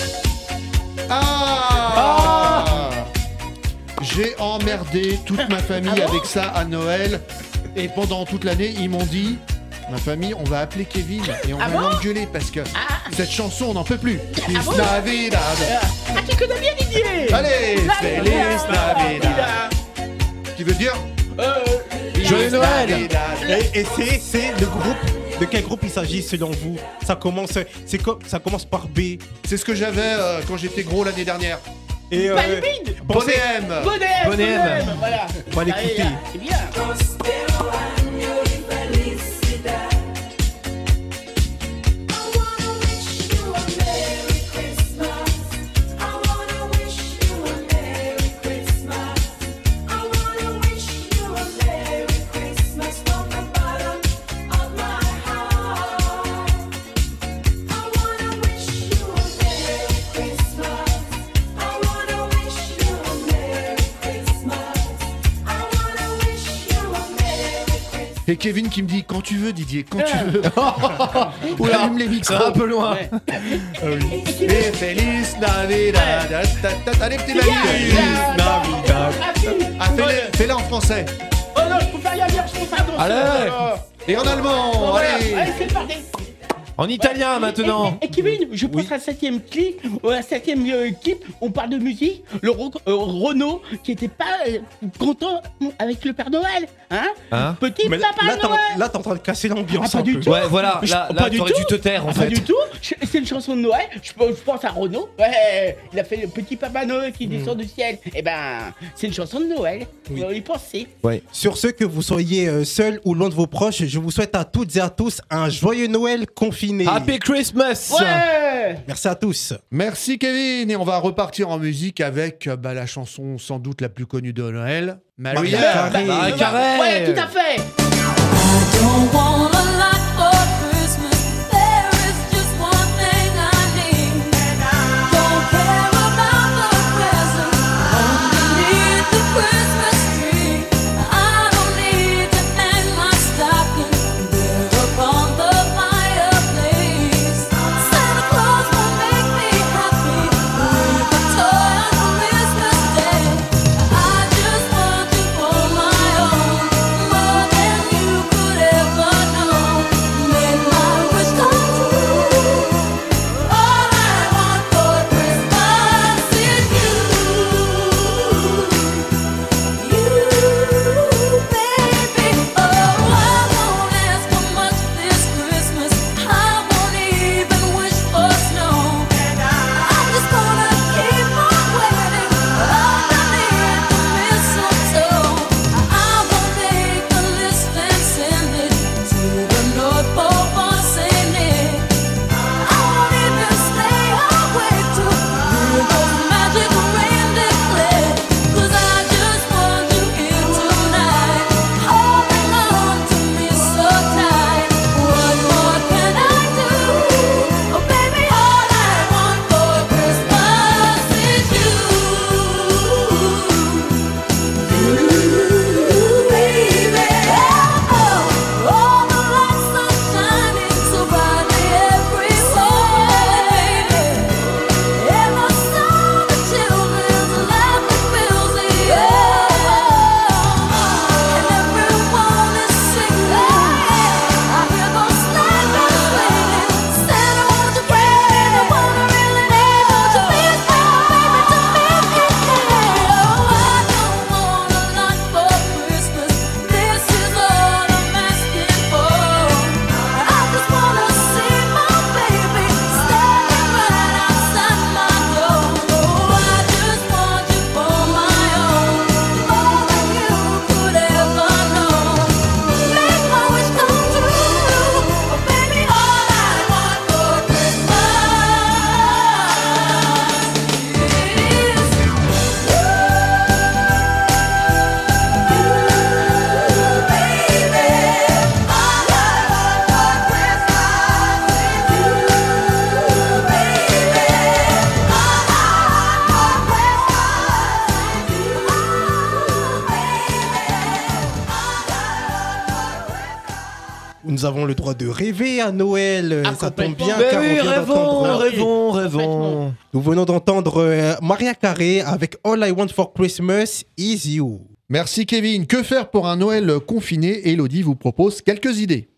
J'ai emmerdé toute ma famille avec ça à Noël. Et pendant toute l'année, ils m'ont dit, ma famille, on va appeler Kevin et on va l'engueuler parce que cette chanson, on n'en peut plus. Feliz Navidad. Ah, tu connais bien Didier. Allez, Feliz Navidad. Qui veut dire Joyeux Noël. Navidad. Et c'est le groupe. De quel groupe il s'agit selon vous? Ça commence par B. C'est ce que j'avais quand j'étais gros l'année dernière. Et Balvin. Bonnet M. Bonnet M. Voilà. On va l'écouter. C'est bien. Et Kevin qui me dit quand tu veux Didier, quand tu veux. Ou allume les micros. C'est un peu loin. Ouais. Et Feliz Navidad. Allez petit Manu. Navidad. Ah, fais-le en français. Oh non, je peux pas rien dire, je peux pas danser. Allez. Et en allemand, Voilà. allez. Allez, c'est parti. En italien maintenant. Et Kevin, je pense à la 7ème clip, la 7ème clip, on parle de musique, le Renaud qui était pas content avec le Père Noël, hein, Petit Mais Papa Noël. là, t'es en train de casser l'ambiance. Pas un du peu. tout. Ouais, voilà, là Pas du t'aurais tout. dû te taire en Pas fait. du tout. C'est une chanson de Noël. Je pense à Renaud. Ouais, il a fait le Petit Papa Noël qui descend du ciel. Eh ben, c'est une chanson de Noël. Oui. Faut y penser. Sur ce, que vous soyez seul ou loin de vos proches, je vous souhaite à toutes et à tous un joyeux Noël confiné. Happy Christmas. Ouais. Merci à tous. Merci Kevin. Et on va repartir en musique avec la chanson sans doute la plus connue de Noël, Maria Carey. Maria Carey. Ouais, tout à fait. Don't want a lot for Christmas. There is just one thing I need. Don't care about the presents. Only need the Christmas tree. I don't need to hang my stocking there upon the fireplace. Santa Claus will make me happy with a toy on Christmas Day. I just want you for my own, more than you could ever know. Make my wish come true. All I want for Christmas is you, baby. Oh, I won't ask for much this Christmas. I won't even wish for snow. I'm just gonna keep on waiting underneath the mistletoe. I won't make a list and send it to the North Pole for Saint Nick. I won't even stay awake to hear those magic reindeer click. 'Cause I just want you here tonight, holding on to me so tight. What more can I do? Oh baby, all I want for Christmas is you, baby. Oh, all the lights are shining so brightly everywhere, and the sound of children's laughter fills the air, and everyone is singing. I hear those sleigh bells ringing. Santa, won't you bring me the one I really need? Won't you please bring my baby to me? Oh, I don't want a lot for Christmas. This is all I'm asking for. I just wanna see my baby standing right outside my door. Oh, I just want you for my own, more than you could ever know. Make my wish come true. Oh, baby, all I want for Nous avons le droit de rêver à Noël. Ça tombe bien Mais car oui, on vient d'entendre. rêvons. Nous venons d'entendre Maria Carey avec All I Want for Christmas Is You. Merci Kevin. Que faire pour un Noël confiné? Elodie vous propose quelques idées.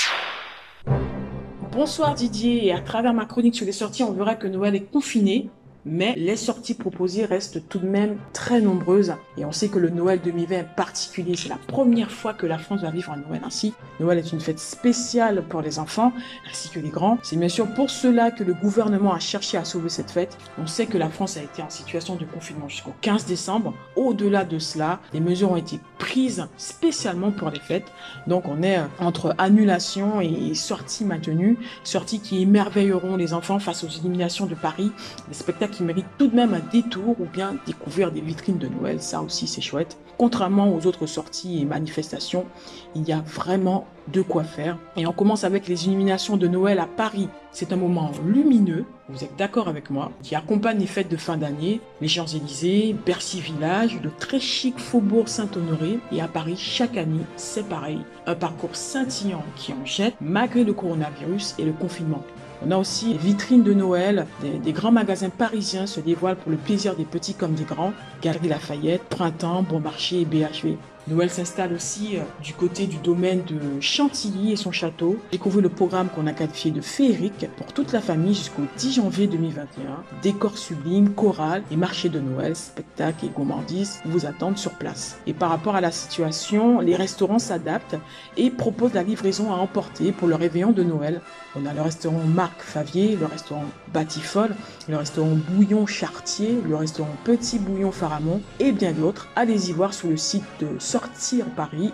Bonsoir Didier, et à travers ma chronique sur les sorties, on verra que Noël est confiné, mais les sorties proposées restent tout de même très nombreuses. Et on sait que le Noël 2020 est particulier, c'est la première fois que la France va vivre un Noël ainsi. Noël est une fête spéciale pour les enfants, ainsi que les grands. C'est bien sûr pour cela que le gouvernement a cherché à sauver cette fête. On sait que la France a été en situation de confinement jusqu'au 15 décembre. Au-delà de cela, les mesures ont été prises spécialement pour les fêtes. Donc on est entre annulation et sorties maintenues, sorties qui émerveilleront les enfants face aux illuminations de Paris, des spectacles qui méritent tout de même un détour ou bien découvrir des vitrines de Noël, ça aussi c'est chouette. Contrairement aux autres sorties et manifestations, il y a vraiment de quoi faire. Et on commence avec les illuminations de Noël à Paris. C'est un moment lumineux, vous êtes d'accord avec moi, qui accompagne les fêtes de fin d'année, les Champs-Élysées, Bercy Village, le très chic faubourg Saint-Honoré. Et à Paris, chaque année, c'est pareil. Un parcours scintillant qui en jette, malgré le coronavirus et le confinement. On a aussi les vitrines de Noël, des grands magasins parisiens se dévoilent pour le plaisir des petits comme des grands. Galerie Lafayette, Printemps, Bon Marché et BHV. Noël s'installe aussi du côté du domaine de Chantilly et son château. Découvrez le programme qu'on a qualifié de féerique pour toute la famille jusqu'au 10 janvier 2021. Décors sublimes, chorales et marché de Noël, spectacles et gourmandises vous attendent sur place. Et par rapport à la situation, les restaurants s'adaptent et proposent la livraison à emporter pour le réveillon de Noël. On a le restaurant Marc Favier, le restaurant Batifol, le restaurant Bouillon Chartier, le restaurant Petit Bouillon Faramond et bien d'autres. Allez-y voir sur le site de Sortir Paris.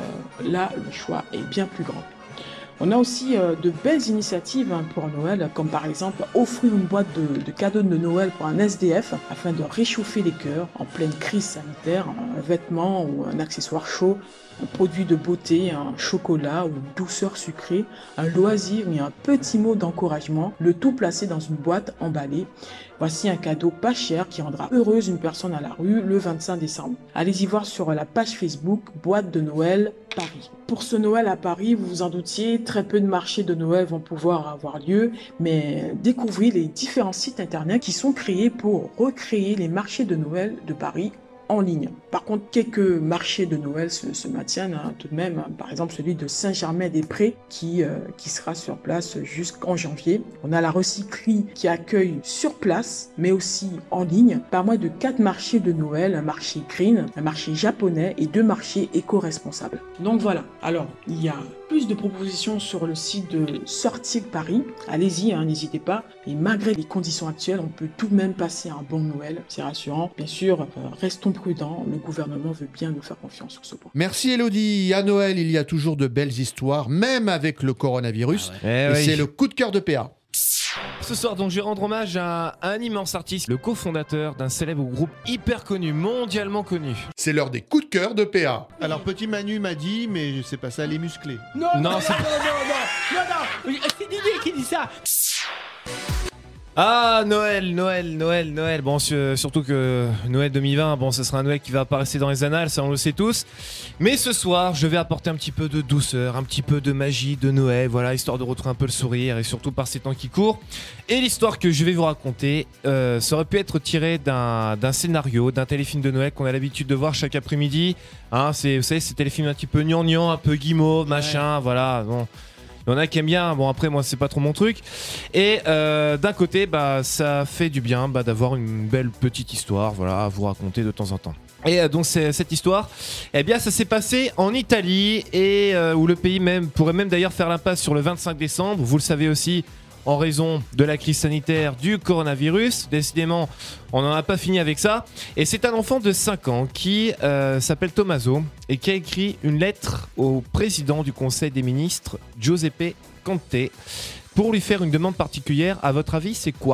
Là, le choix est bien plus grand. On a aussi de belles initiatives pour Noël, comme par exemple offrir une boîte de cadeaux de Noël pour un SDF afin de réchauffer les cœurs en pleine crise sanitaire, un vêtement ou un accessoire chaud, un produit de beauté, un chocolat ou une douceur sucrée, un loisir et un petit mot d'encouragement, le tout placé dans une boîte emballée. Voici un cadeau pas cher qui rendra heureuse une personne à la rue le 25 décembre. Allez-y voir sur la page Facebook Boîte de Noël Paris. Pour ce Noël à Paris, vous vous en doutiez, très peu de marchés de Noël vont pouvoir avoir lieu, mais découvrez les différents sites internet qui sont créés pour recréer les marchés de Noël de Paris en ligne. Par contre, quelques marchés de Noël se maintiennent tout de même. Par exemple, celui de Saint-Germain-des-Prés qui sera sur place jusqu'en janvier. On a la recyclerie qui accueille sur place, mais aussi en ligne, pas moins de 4 marchés de Noël, un marché green, un marché japonais et 2 marchés éco-responsables. Donc voilà. Alors, il y a plus de propositions sur le site de Sortir Paris. Allez-y, n'hésitez pas. Et malgré les conditions actuelles, on peut tout de même passer un bon Noël. C'est rassurant. Bien sûr, restons prudents. Le gouvernement veut bien nous faire confiance sur ce point. Merci Elodie. À Noël, il y a toujours de belles histoires, même avec le coronavirus. Et c'est le coup de cœur de PA. Ce soir, donc, je vais rendre hommage à un immense artiste, le cofondateur d'un célèbre groupe hyper connu, mondialement connu. C'est l'heure des coups de cœur de PA. Alors, petit Manu m'a dit, mais c'est pas ça, les musclés. Non, c'est Didier qui dit ça. Ah, Noël. Bon, surtout que Noël 2020, bon, ce sera un Noël qui va apparaître dans les annales, ça on le sait tous. Mais ce soir, je vais apporter un petit peu de douceur, un petit peu de magie de Noël, voilà, histoire de retrouver un peu le sourire et surtout par ces temps qui courent. Et l'histoire que je vais vous raconter, ça aurait pu être tiré d'un scénario, d'un téléfilm de Noël qu'on a l'habitude de voir chaque après-midi. Hein, vous savez, ces téléfilms un petit peu gnangnan, un peu guimauve, machin, voilà, bon. Il y en a qui aiment bien, bon après moi c'est pas trop mon truc. Et d'un côté ça fait du bien d'avoir une belle petite histoire, voilà, à vous raconter de temps en temps. Et donc cette histoire, eh bien ça s'est passé en Italie et où le pays même pourrait même d'ailleurs faire l'impasse sur le 25 décembre, vous le savez aussi, en raison de la crise sanitaire du coronavirus. Décidément, on n'en a pas fini avec ça. Et c'est un enfant de 5 ans qui s'appelle Tommaso et qui a écrit une lettre au président du Conseil des ministres, Giuseppe Conte, pour lui faire une demande particulière. À votre avis, c'est quoi ?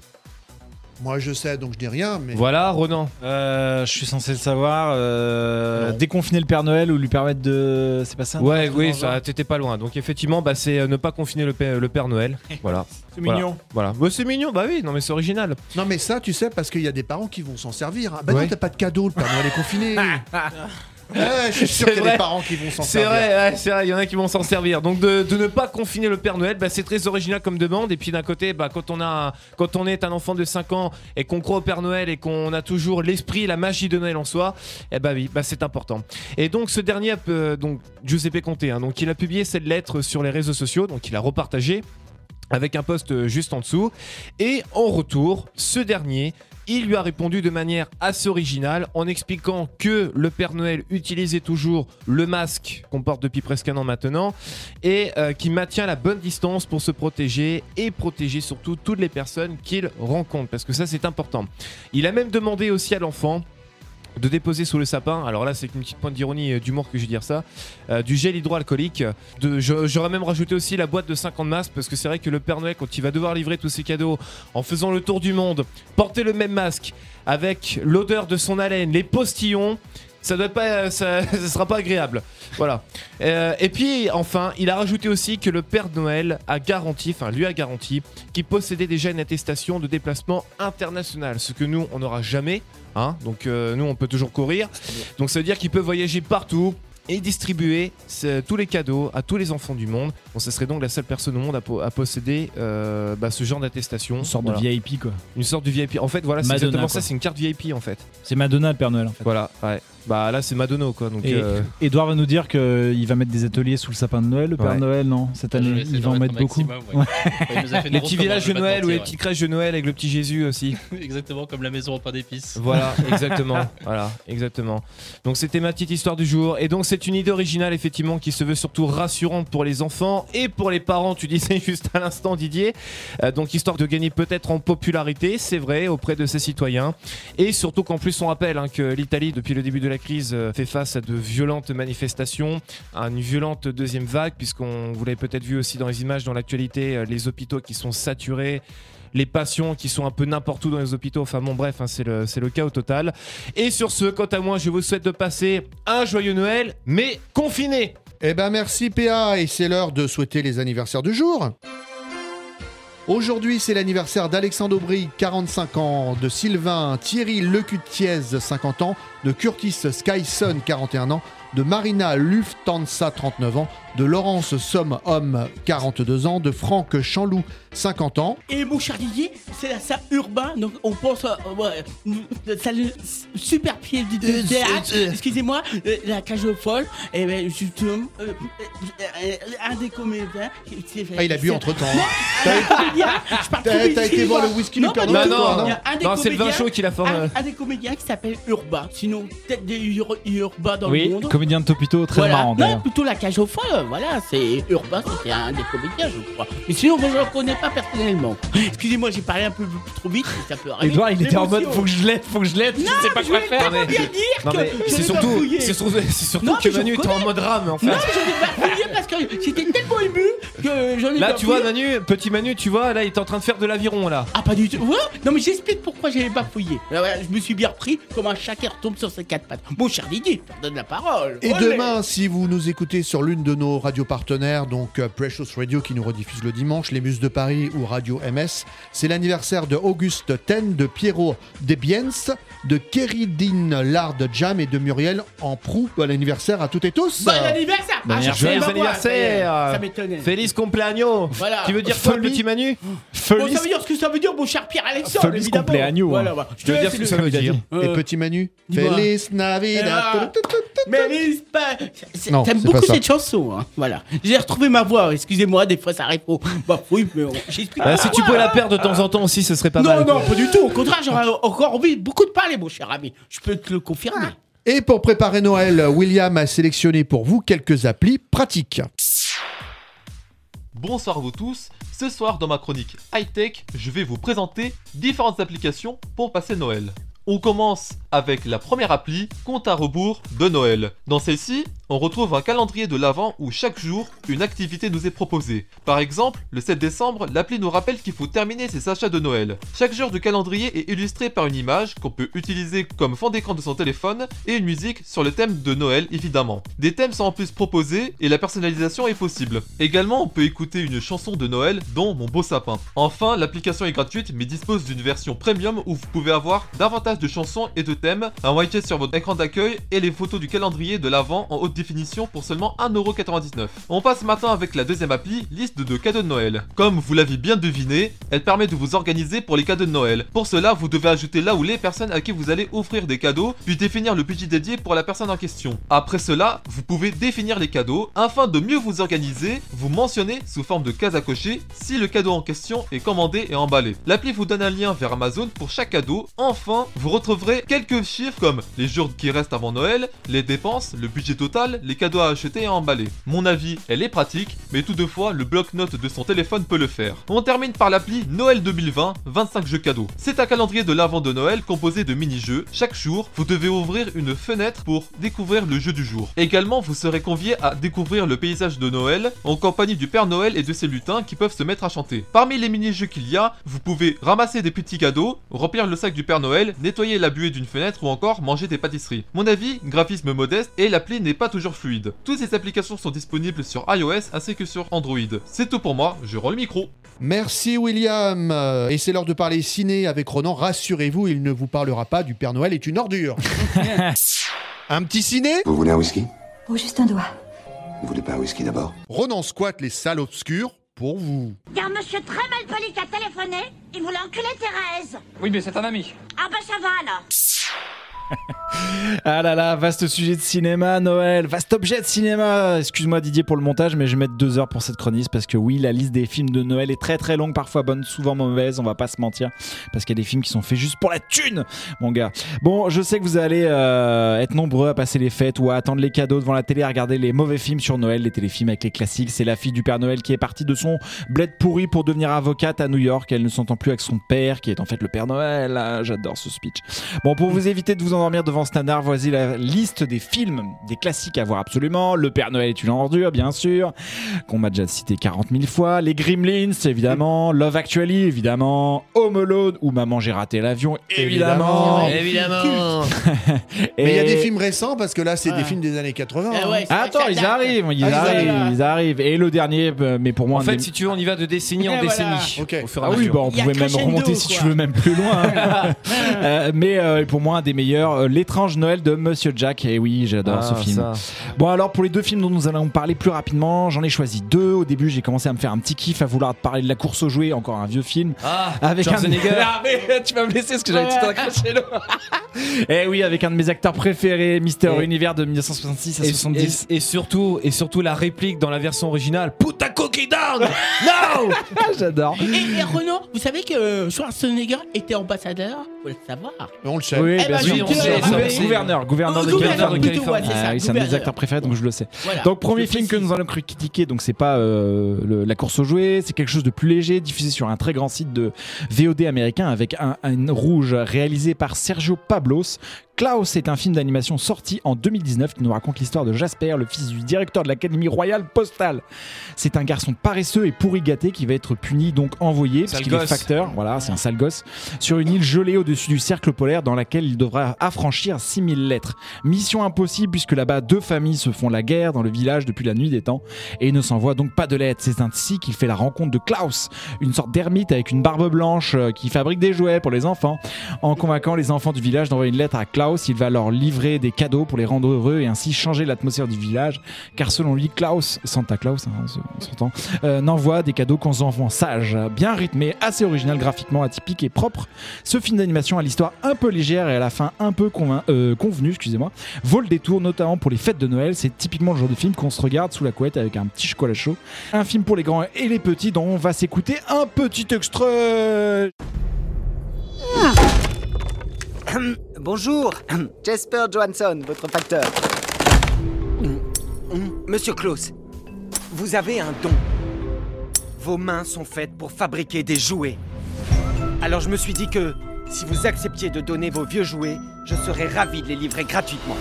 Moi je sais, donc je dis rien, mais... Voilà, Ronan. Je suis censé le savoir. Déconfiner le Père Noël ou lui permettre de... C'est pas ça ? Ouais, oui, ça, t'étais pas loin. Donc effectivement, c'est ne pas confiner le Père Noël. Voilà. C'est mignon. Voilà. C'est mignon, bah oui, non mais c'est original. Non mais ça, tu sais, parce qu'il y a des parents qui vont s'en servir. Bah non, t'as pas de cadeau, le Père Noël est confiné. Ouais, je suis sûr qu'il y a des parents qui vont s'en servir. C'est vrai, il y en a qui vont s'en servir. Donc de ne pas confiner le Père Noël, c'est très original comme demande. Et puis d'un côté, quand on est un enfant de 5 ans et qu'on croit au Père Noël et qu'on a toujours l'esprit, la magie de Noël en soi, c'est important. Et donc ce dernier, donc Giuseppe Conte, donc il a publié cette lettre sur les réseaux sociaux, donc il a repartagé avec un post juste en dessous. Et en retour, ce dernier, il lui a répondu de manière assez originale en expliquant que le Père Noël utilisait toujours le masque qu'on porte depuis presque un an maintenant et qu'il maintient la bonne distance pour se protéger et protéger surtout toutes les personnes qu'il rencontre, parce que ça c'est important. Il a même demandé aussi à l'enfant de déposer sous le sapin, alors là c'est une petite pointe d'ironie d'humour que je vais dire ça, du gel hydroalcoolique. J'aurais même rajouté aussi la boîte de 50 masques, parce que c'est vrai que le Père Noël, quand il va devoir livrer tous ses cadeaux en faisant le tour du monde, porter le même masque avec l'odeur de son haleine, les postillons, ça sera pas agréable. Voilà. Et puis enfin, il a rajouté aussi que le Père Noël lui a garanti qu'il possédait déjà une attestation de déplacement international, ce que nous on n'aura jamais. Donc nous on peut toujours courir. Donc ça veut dire qu'il peut voyager partout et distribuer tous les cadeaux à tous les enfants du monde. Bon, ça serait donc la seule personne au monde à posséder ce genre d'attestation. Une sorte de VIP quoi. Une sorte de VIP. En fait voilà, c'est exactement ça, c'est une carte VIP en fait. C'est Madonna le Père Noël en fait. Voilà, ouais. Bah là c'est Madonna quoi. Donc, Et Edouard va nous dire qu'il va mettre des ateliers sous le sapin de Noël, le Père Ouais. Noël, non? Cette année, il va en mettre beaucoup. Les petits villages de Noël ou les petits crèches de Noël avec le petit Jésus aussi. Exactement comme la maison au pain d'épices. Voilà, exactement. Voilà, exactement. Donc c'était ma petite histoire du jour. Et donc c'est une idée originale effectivement qui se veut surtout rassurante pour les enfants et pour les parents. Tu disais juste à l'instant Didier. Donc histoire de gagner peut-être en popularité, c'est vrai, auprès de ses citoyens. Et surtout qu'en plus on rappelle que l'Italie depuis le début de la crise fait face à de violentes manifestations, à une violente deuxième vague, puisqu'on vous l'avez peut-être vu aussi dans les images dans l'actualité, les hôpitaux qui sont saturés, les patients qui sont un peu n'importe où dans les hôpitaux, enfin bon bref, c'est le chaos total. Et sur ce, quant à moi, je vous souhaite de passer un joyeux Noël, mais confiné. Eh ben merci PA, et c'est l'heure de souhaiter les anniversaires du jour. Aujourd'hui, c'est l'anniversaire d'Alexandre Aubry, 45 ans, de Sylvain Thierry Lecutiez, 50 ans, de Curtis Skyson, 41 ans, de Marina Lufthansa, 39 ans, de Laurence Somme-Homme, 42 ans, de Franck Chanlou, 50 ans. Et mon cher Didier, c'est la salle urbain, donc on pense salle super pied du théâtre, excusez-moi, la cage aux folles, et ben justement, un des comédiens. Ah, il a bu entre temps. T'as été voir le whisky du Père Noël? Non, c'est le vin chaud qui l'a formé. Un des comédiens qui s'appelle Urbain, sinon peut-être des Urbain dans le Oui, monde. comédien de Topito, très Voilà. marrant Non, d'ailleurs. plutôt la cage aux folles, voilà, c'est Urbain, c'était un des comédiens, je crois. Mais sinon, moi, je ne le connais pas personnellement. Excusez-moi, j'ai parlé un peu trop vite, mais ça peut arriver. Edouard, il était en mode L'émotion. faut que je l'aide, je sais pas quoi faire. Non, bien dire Non mais que c'est je l'ai surtout bafouillé. Non, que mais je Manu était en reconnais. mode rame en fait. Non, mais j'en ai bafouillé parce que j'étais tellement ému que j'en ai Là tu vois bafouillé. Manu, petit Manu, tu vois, là il est en train de faire de l'aviron là. Ah, pas du tout. Ouais. Non, mais j'explique pourquoi j'avais bafouillé. Je me suis bien repris comme un chat qui retombe sur ses quatre pattes. Mon cher Didier, je te donne la parole. Et Olé. demain, si vous nous écoutez sur l'une de nos radios partenaires, donc Precious Radio qui nous rediffuse le dimanche, les Muses de Paris ou Radio MS, c'est l'anniversaire de Auguste Ten, de Pierrot Desbiens, de Kéridine Lard Jam et de Muriel Amprou. Bon anniversaire à toutes et tous. Bon anniversaire. Bon Joyeux anniversaire. Ça m'étonnait. Feliz cumpleaños. Voilà. Tu veux dire quoi le Folie. petit Manu? Bon, ça veut dire ce que ça veut dire, mon cher Pierre-Alexandre, Feliz évidemment. cumpleaños, Voilà, hein. voilà. Je Tu veux te dire laisse ce que le- ça veut dire? Et petit Manu, dis-moi. Feliz Navidad. Mais Non, t'aimes c'est beaucoup pas ça. cette chanson, hein. Voilà. J'ai retrouvé ma voix, excusez-moi, des fois ça arrive au bafouille, mais j'explique. Bah, si tu pouvais la perdre de temps en temps aussi, ce serait pas mal. Non, pas du tout. Au contraire, j'aurais encore envie beaucoup de parler, mon cher ami. Je peux te le confirmer. Et pour préparer Noël, William a sélectionné pour vous quelques applis pratiques. Bonsoir à vous tous, ce soir dans ma chronique high-tech, je vais vous présenter différentes applications pour passer Noël. On commence avec la première appli, compte à rebours de Noël. Dans celle-ci, on retrouve un calendrier de l'Avent où chaque jour, une activité nous est proposée. Par exemple, le 7 décembre, l'appli nous rappelle qu'il faut terminer ses achats de Noël. Chaque jour du calendrier est illustré par une image qu'on peut utiliser comme fond d'écran de son téléphone et une musique sur le thème de Noël évidemment. Des thèmes sont en plus proposés et la personnalisation est possible. Également, on peut écouter une chanson de Noël dont Mon beau sapin. Enfin, l'application est gratuite mais dispose d'une version premium où vous pouvez avoir davantage de chansons et de thèmes, un widget sur votre écran d'accueil et les photos du calendrier de l'Avent en haute définition pour seulement 1,99€. On passe maintenant avec la deuxième appli, liste de cadeaux de Noël. Comme vous l'avez bien deviné, elle permet de vous organiser pour les cadeaux de Noël. Pour cela, vous devez ajouter là où les personnes à qui vous allez offrir des cadeaux, puis définir le budget dédié pour la personne en question. Après cela, vous pouvez définir les cadeaux. Afin de mieux vous organiser, vous mentionnez sous forme de case à cocher si le cadeau en question est commandé et emballé. L'appli vous donne un lien vers Amazon pour chaque cadeau. Enfin, vous retrouverez quelques chiffres comme les jours qui restent avant Noël, les dépenses, le budget total, les cadeaux à acheter et à emballer. Mon avis, elle est pratique, mais toutefois, le bloc-notes de son téléphone peut le faire. On termine par l'appli Noël 2020, 25 jeux cadeaux. C'est un calendrier de l'Avent de Noël composé de mini-jeux. Chaque jour, vous devez ouvrir une fenêtre pour découvrir le jeu du jour. Également, vous serez convié à découvrir le paysage de Noël en compagnie du Père Noël et de ses lutins qui peuvent se mettre à chanter. Parmi les mini-jeux qu'il y a, vous pouvez ramasser des petits cadeaux, remplir le sac du Père Noël, nettoyer la buée d'une fenêtre ou encore manger des pâtisseries. Mon avis, graphisme modeste et l'appli n'est pas toujours fluide. Toutes ces applications sont disponibles sur iOS ainsi que sur Android. C'est tout pour moi, je rends le micro. Merci William. Et c'est l'heure de parler ciné avec Ronan. Rassurez-vous, il ne vous parlera pas du Père Noël est une ordure. Un petit ciné? Vous voulez un whisky? Oh, juste un doigt. Vous voulez pas un whisky d'abord? Ronan squatte les salles obscures pour vous. Il y a un monsieur très mal poli qui a téléphoné. Il voulait enculer Thérèse. Oui, mais c'est un ami. Ah bah ça va alors. Ah là là, vaste sujet de cinéma, Noël, vaste objet de cinéma. Excuse-moi Didier pour le montage, mais je vais mettre 2 heures pour cette chronique parce que oui, la liste des films de Noël est très très longue, parfois bonne, souvent mauvaise, on va pas se mentir, parce qu'il y a des films qui sont faits juste pour la thune, mon gars. Bon, je sais que vous allez être nombreux à passer les fêtes ou à attendre les cadeaux devant la télé, à regarder les mauvais films sur Noël, les téléfilms avec les classiques. C'est la fille du Père Noël qui est partie de son bled pourri pour devenir avocate à New York. Elle ne s'entend plus avec son père qui est en fait le Père Noël. Ah, j'adore ce speech. Bon, pour vous éviter de vous endormir devant ce nanar, voici la liste des films, des classiques à voir absolument. Le Père Noël est une ordure, bien sûr, qu'on m'a déjà cité 40 000 fois. Les Gremlins, évidemment. Love Actually, évidemment. Home Alone ou Maman j'ai raté l'avion, évidemment. Mais il y a des films récents parce que là, c'est des films des années 80. Attends, ils arrivent. Et le dernier, mais pour moi... En fait, si tu veux, on y va de décennie en décennie. Okay. Au fur et Ah à oui, mesure. bon, on pouvait même remonter si tu veux même plus loin. Mais pour moi, un des meilleurs, L'étrange Noël de Monsieur Jack. Et oui, j'adore ce film. Ça. Bon, alors pour les 2 films dont nous allons parler plus rapidement, j'en ai choisi 2. Au début, j'ai commencé à me faire un petit kiff à vouloir te parler de La course aux jouets, encore un vieux film. Avec Schwarzenegger. Ah, mais tu m'as blessé parce que j'avais tout accroché là. Et oui, avec un de mes acteurs préférés, Mister Univers de 1966 à 70. Et surtout la réplique dans la version originale. Put ta cookie down! No! J'adore. Et Renaud, vous savez que Schwarzenegger était ambassadeur? Faut le savoir. On le sait. Oui, Eh bien ben, sûr. oui, on sait, Gouverneur de Gouverneur, Californie. c'est ça, Oui, c'est un de mes acteurs préférés, donc je le sais. Voilà. Donc premier film que nous allons critiquer, donc c'est pas la course aux jouets, c'est quelque chose de plus léger, diffusé sur un très grand site de VOD américain avec un rouge réalisé par Sergio Pablos. Klaus est un film d'animation sorti en 2019 qui nous raconte l'histoire de Jasper, le fils du directeur de l'Académie royale postale. C'est un garçon paresseux et pourri gâté qui va être puni, donc envoyé, parce qu'il est facteur, voilà, c'est un sale gosse, sur une île gelée au-dessus du cercle polaire dans laquelle il devra affranchir 6000 lettres. Mission impossible puisque là-bas 2 familles se font la guerre dans le village depuis la nuit des temps et ne s'envoient donc pas de lettres. C'est ainsi qu'il fait la rencontre de Klaus, une sorte d'ermite avec une barbe blanche qui fabrique des jouets pour les enfants. En convainquant les enfants du village d'envoyer une lettre à Klaus, il va leur livrer des cadeaux pour les rendre heureux et ainsi changer l'atmosphère du village, car selon lui, Santa Claus, on s'entend, n'envoie des cadeaux qu'aux enfants sages. Bien rythmé, assez original graphiquement, atypique et propre, ce film d'animation a l'histoire un peu légère et à la fin un peu convenue, vaut le détour, notamment pour les fêtes de Noël. C'est typiquement le genre de film qu'on se regarde sous la couette avec un petit chocolat chaud. Un film pour les grands et les petits dont on va s'écouter un petit extrait. Bonjour, Jasper Johansson, votre facteur. Monsieur Klaus, vous avez un don. Vos mains sont faites pour fabriquer des jouets. Alors je me suis dit que si vous acceptiez de donner vos vieux jouets, je serais ravi de les livrer gratuitement.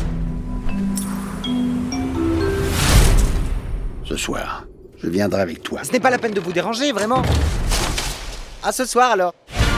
Ce soir, je viendrai avec toi. Ce n'est pas la peine de vous déranger, vraiment. À ce soir alors.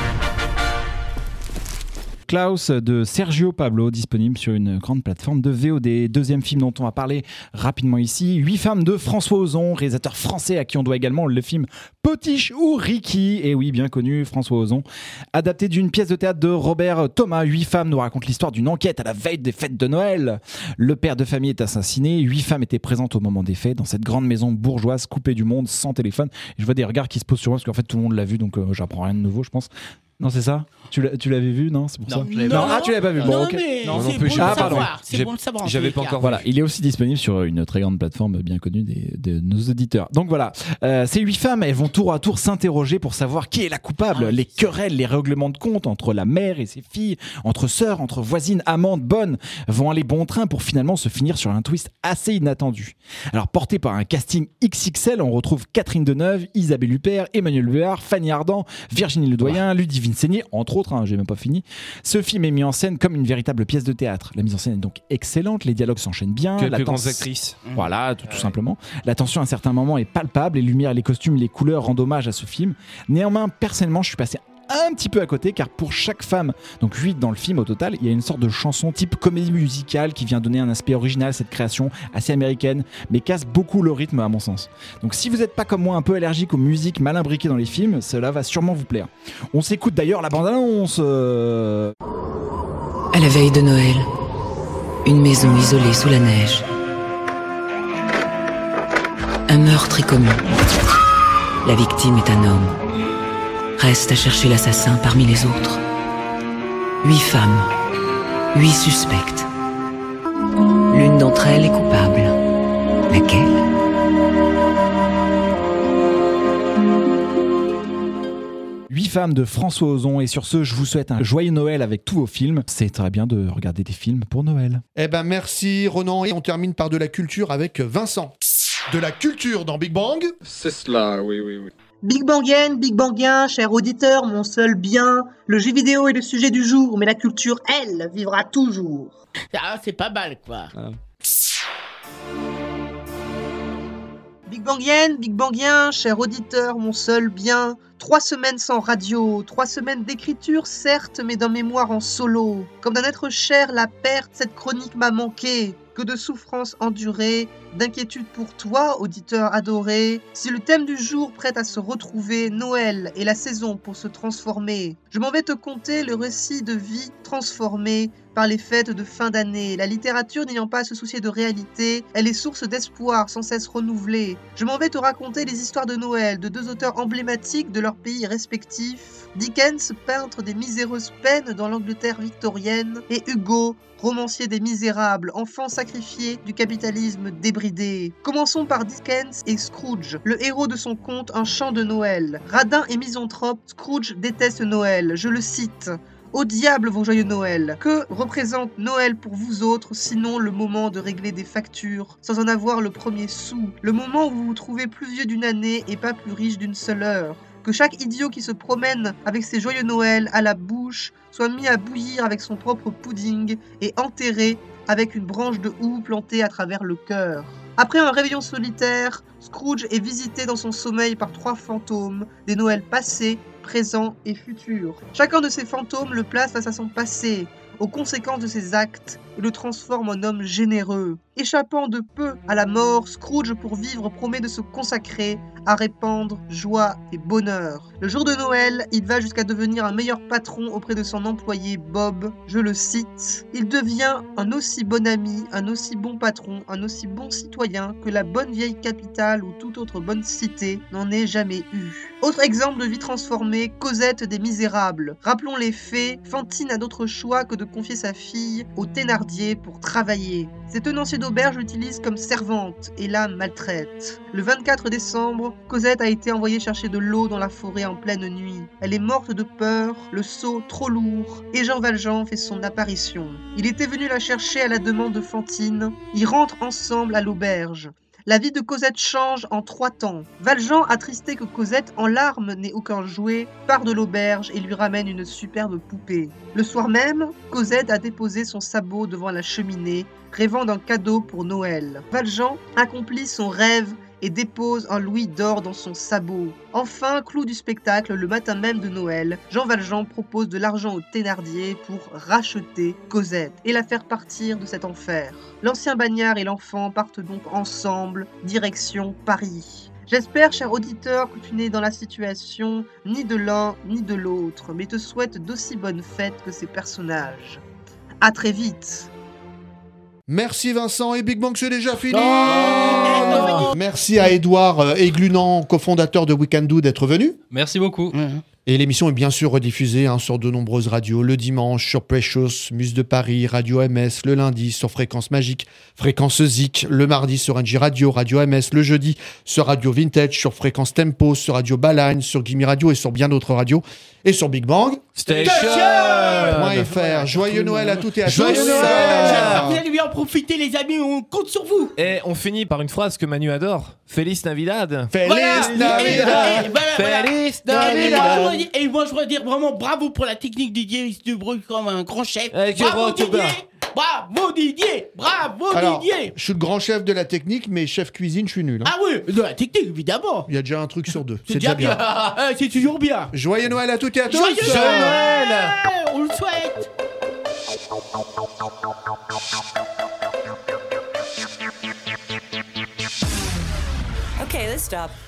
Klaus de Sergio Pablo, disponible sur une grande plateforme de VOD. Deuxième film dont on va parler rapidement ici, 8 femmes de François Ozon, réalisateur français à qui on doit également le film Potiche ou Ricky, et oui, bien connu, François Ozon. Adapté d'une pièce de théâtre de Robert Thomas, 8 femmes nous raconte l'histoire d'une enquête à la veille des fêtes de Noël. Le père de famille est assassiné, 8 femmes étaient présentes au moment des faits dans cette grande maison bourgeoise coupée du monde, sans téléphone. Et je vois des regards qui se posent sur moi parce qu'en fait tout le monde l'a vu, donc j'apprends rien de nouveau, je pense. Non, c'est ça? Tu l'avais vu, non? C'est pour ça? Ah, tu l'avais pas vu. Bon, ok. Non, c'est bon de savoir. C'est bon de savoir. J'avais pas encore. Voilà, il est aussi disponible sur une très grande plateforme bien connue de nos auditeurs. Donc voilà, ces 8 femmes, elles vont tour à tour s'interroger pour savoir qui est la coupable. Les querelles, les règlements de compte entre la mère et ses filles, entre sœurs, entre voisines, amantes, bonnes, vont aller bon train pour finalement se finir sur un twist assez inattendu. Alors, porté par un casting XXL, on retrouve Catherine Deneuve, Isabelle Huppert, Emmanuel Béard, Fanny Ardant, Virginie Ledoyen, Ludivine Seigné, entre autres, j'ai même pas fini. Ce film est mis en scène comme une véritable pièce de théâtre. La mise en scène est donc excellente, les dialogues s'enchaînent bien. Quelques grandes actrices. Voilà, tout simplement. La tension à certains moments est palpable, les lumières, les costumes, les couleurs rendent hommage à ce film. Néanmoins, personnellement, je suis passé un petit peu à côté car pour chaque femme, donc 8 dans le film au total, il y a une sorte de chanson type comédie musicale qui vient donner un aspect original à cette création assez américaine mais casse beaucoup le rythme à mon sens. Donc si vous n'êtes pas comme moi un peu allergique aux musiques mal imbriquées dans les films, cela va sûrement vous plaire. On s'écoute d'ailleurs la bande-annonce. À la veille de Noël, une maison isolée sous la neige. Un meurtre est commis. La victime est un homme. Reste à chercher l'assassin parmi les autres. 8 femmes, 8 suspectes. L'une d'entre elles est coupable. Laquelle ? Huit femmes de François Ozon. Et sur ce, je vous souhaite un joyeux Noël avec tous vos films. C'est très bien de regarder des films pour Noël. Eh ben merci Ronan, et on termine par de la culture avec Vincent. De la culture dans Big Bang. C'est cela, oui. Big Bangien, cher auditeur, mon seul bien. Le jeu vidéo est le sujet du jour, mais la culture, elle, vivra toujours. Ah, c'est pas mal, quoi. Big Bangien, cher auditeur, mon seul bien. 3 semaines sans radio, 3 semaines d'écriture, certes, mais d'un mémoire en solo. Comme d'un être cher, la perte, cette chronique m'a manqué. Que de souffrances endurées, d'inquiétude pour toi, auditeur adoré. Si le thème du jour prête à se retrouver, Noël est la saison pour se transformer. Je m'en vais te conter le récit de vie transformé par les fêtes de fin d'année. La littérature n'ayant pas à se soucier de réalité, elle est source d'espoir sans cesse renouvelée. Je m'en vais te raconter les histoires de Noël de 2 auteurs emblématiques de leurs pays respectifs. Dickens, peintre des miséreuses peines dans l'Angleterre victorienne, et Hugo, romancier des misérables, enfant sacrifié du capitalisme débridé. Commençons par Dickens et Scrooge, le héros de son conte Un chant de Noël. Radin et misanthrope, Scrooge déteste Noël. Je le cite. Au diable vos joyeux Noël. Que représente Noël pour vous autres, sinon le moment de régler des factures, sans en avoir le premier sou, le moment où vous vous trouvez plus vieux d'une année et pas plus riche d'une seule heure. Que chaque idiot qui se promène avec ses joyeux Noël à la bouche soit mis à bouillir avec son propre pudding et enterré avec une branche de houx plantée à travers le cœur. Après un réveillon solitaire, Scrooge est visité dans son sommeil par 3 fantômes, des Noëls passés, présents et futurs. Chacun de ces fantômes le place face à son passé, aux conséquences de ses actes, et le transforme en homme généreux. Échappant de peu à la mort, Scrooge, pour vivre, promet de se consacrer à répandre joie et bonheur. Le jour de Noël, il va jusqu'à devenir un meilleur patron auprès de son employé Bob. Je le cite. Il devient un aussi bon ami, un aussi bon patron, un aussi bon citoyen que la bonne vieille capitale ou toute autre bonne cité n'en ait jamais eu. Autre exemple de vie transformée, Cosette des Misérables. Rappelons les faits, Fantine n'a d'autre choix que de confier sa fille au Thénardier pour travailler. Ses tenanciers d'auberge l'utilisent comme servante et la maltraite. Le 24 décembre, Cosette a été envoyée chercher de l'eau dans la forêt en pleine nuit. Elle est morte de peur, le seau trop lourd, et Jean Valjean fait son apparition. Il était venu la chercher à la demande de Fantine. Ils rentrent ensemble à l'auberge. La vie de Cosette change en 3 temps. Valjean, attristé que Cosette, en larmes, n'ait aucun jouet, part de l'auberge et lui ramène une superbe poupée. Le soir même, Cosette a déposé son sabot devant la cheminée, rêvant d'un cadeau pour Noël. Valjean accomplit son rêve et dépose un louis d'or dans son sabot. Enfin, clou du spectacle, le matin même de Noël, Jean Valjean propose de l'argent au Thénardier pour racheter Cosette et la faire partir de cet enfer. L'ancien bagnard et l'enfant partent donc ensemble, direction Paris. J'espère, cher auditeur, que tu n'es dans la situation ni de l'un ni de l'autre, mais te souhaite d'aussi bonnes fêtes que ces personnages. À très vite. Merci Vincent, et Big Bang c'est déjà fini. Merci à Édouard Églunan, cofondateur de We Can Do, d'être venu. Merci beaucoup. Et l'émission est bien sûr rediffusée sur de nombreuses radios, le dimanche sur Precious, Muse de Paris, Radio MS, le lundi sur Fréquence Magique, Fréquence Zik, le mardi sur NJ Radio, Radio MS, le jeudi sur Radio Vintage, sur Fréquence Tempo, sur Radio Balagne, sur Gimme Radio et sur bien d'autres radios, et sur Big Bang Station.fr. Joyeux Noël à toutes et à tous. Joyeux Noël. Vous allez bien en profiter, les amis, on compte sur vous. Et on finit par une phrase que Manu adore. Feliz Navidad. Feliz Navidad. Feliz Navidad. Et moi je voudrais dire vraiment bravo pour la technique Didier, il se débrouille comme un grand chef. Bravo Didier. Bravo Didier. Bravo Alors, Didier. je suis le grand chef de la technique, mais chef cuisine, je suis nul. Ah oui, de la technique évidemment. Il y a déjà un truc sur 2. C'est déjà bien. C'est toujours bien. Joyeux Noël à toutes et à tous. Joyeux Noël. On le souhaite. Okay, let's stop.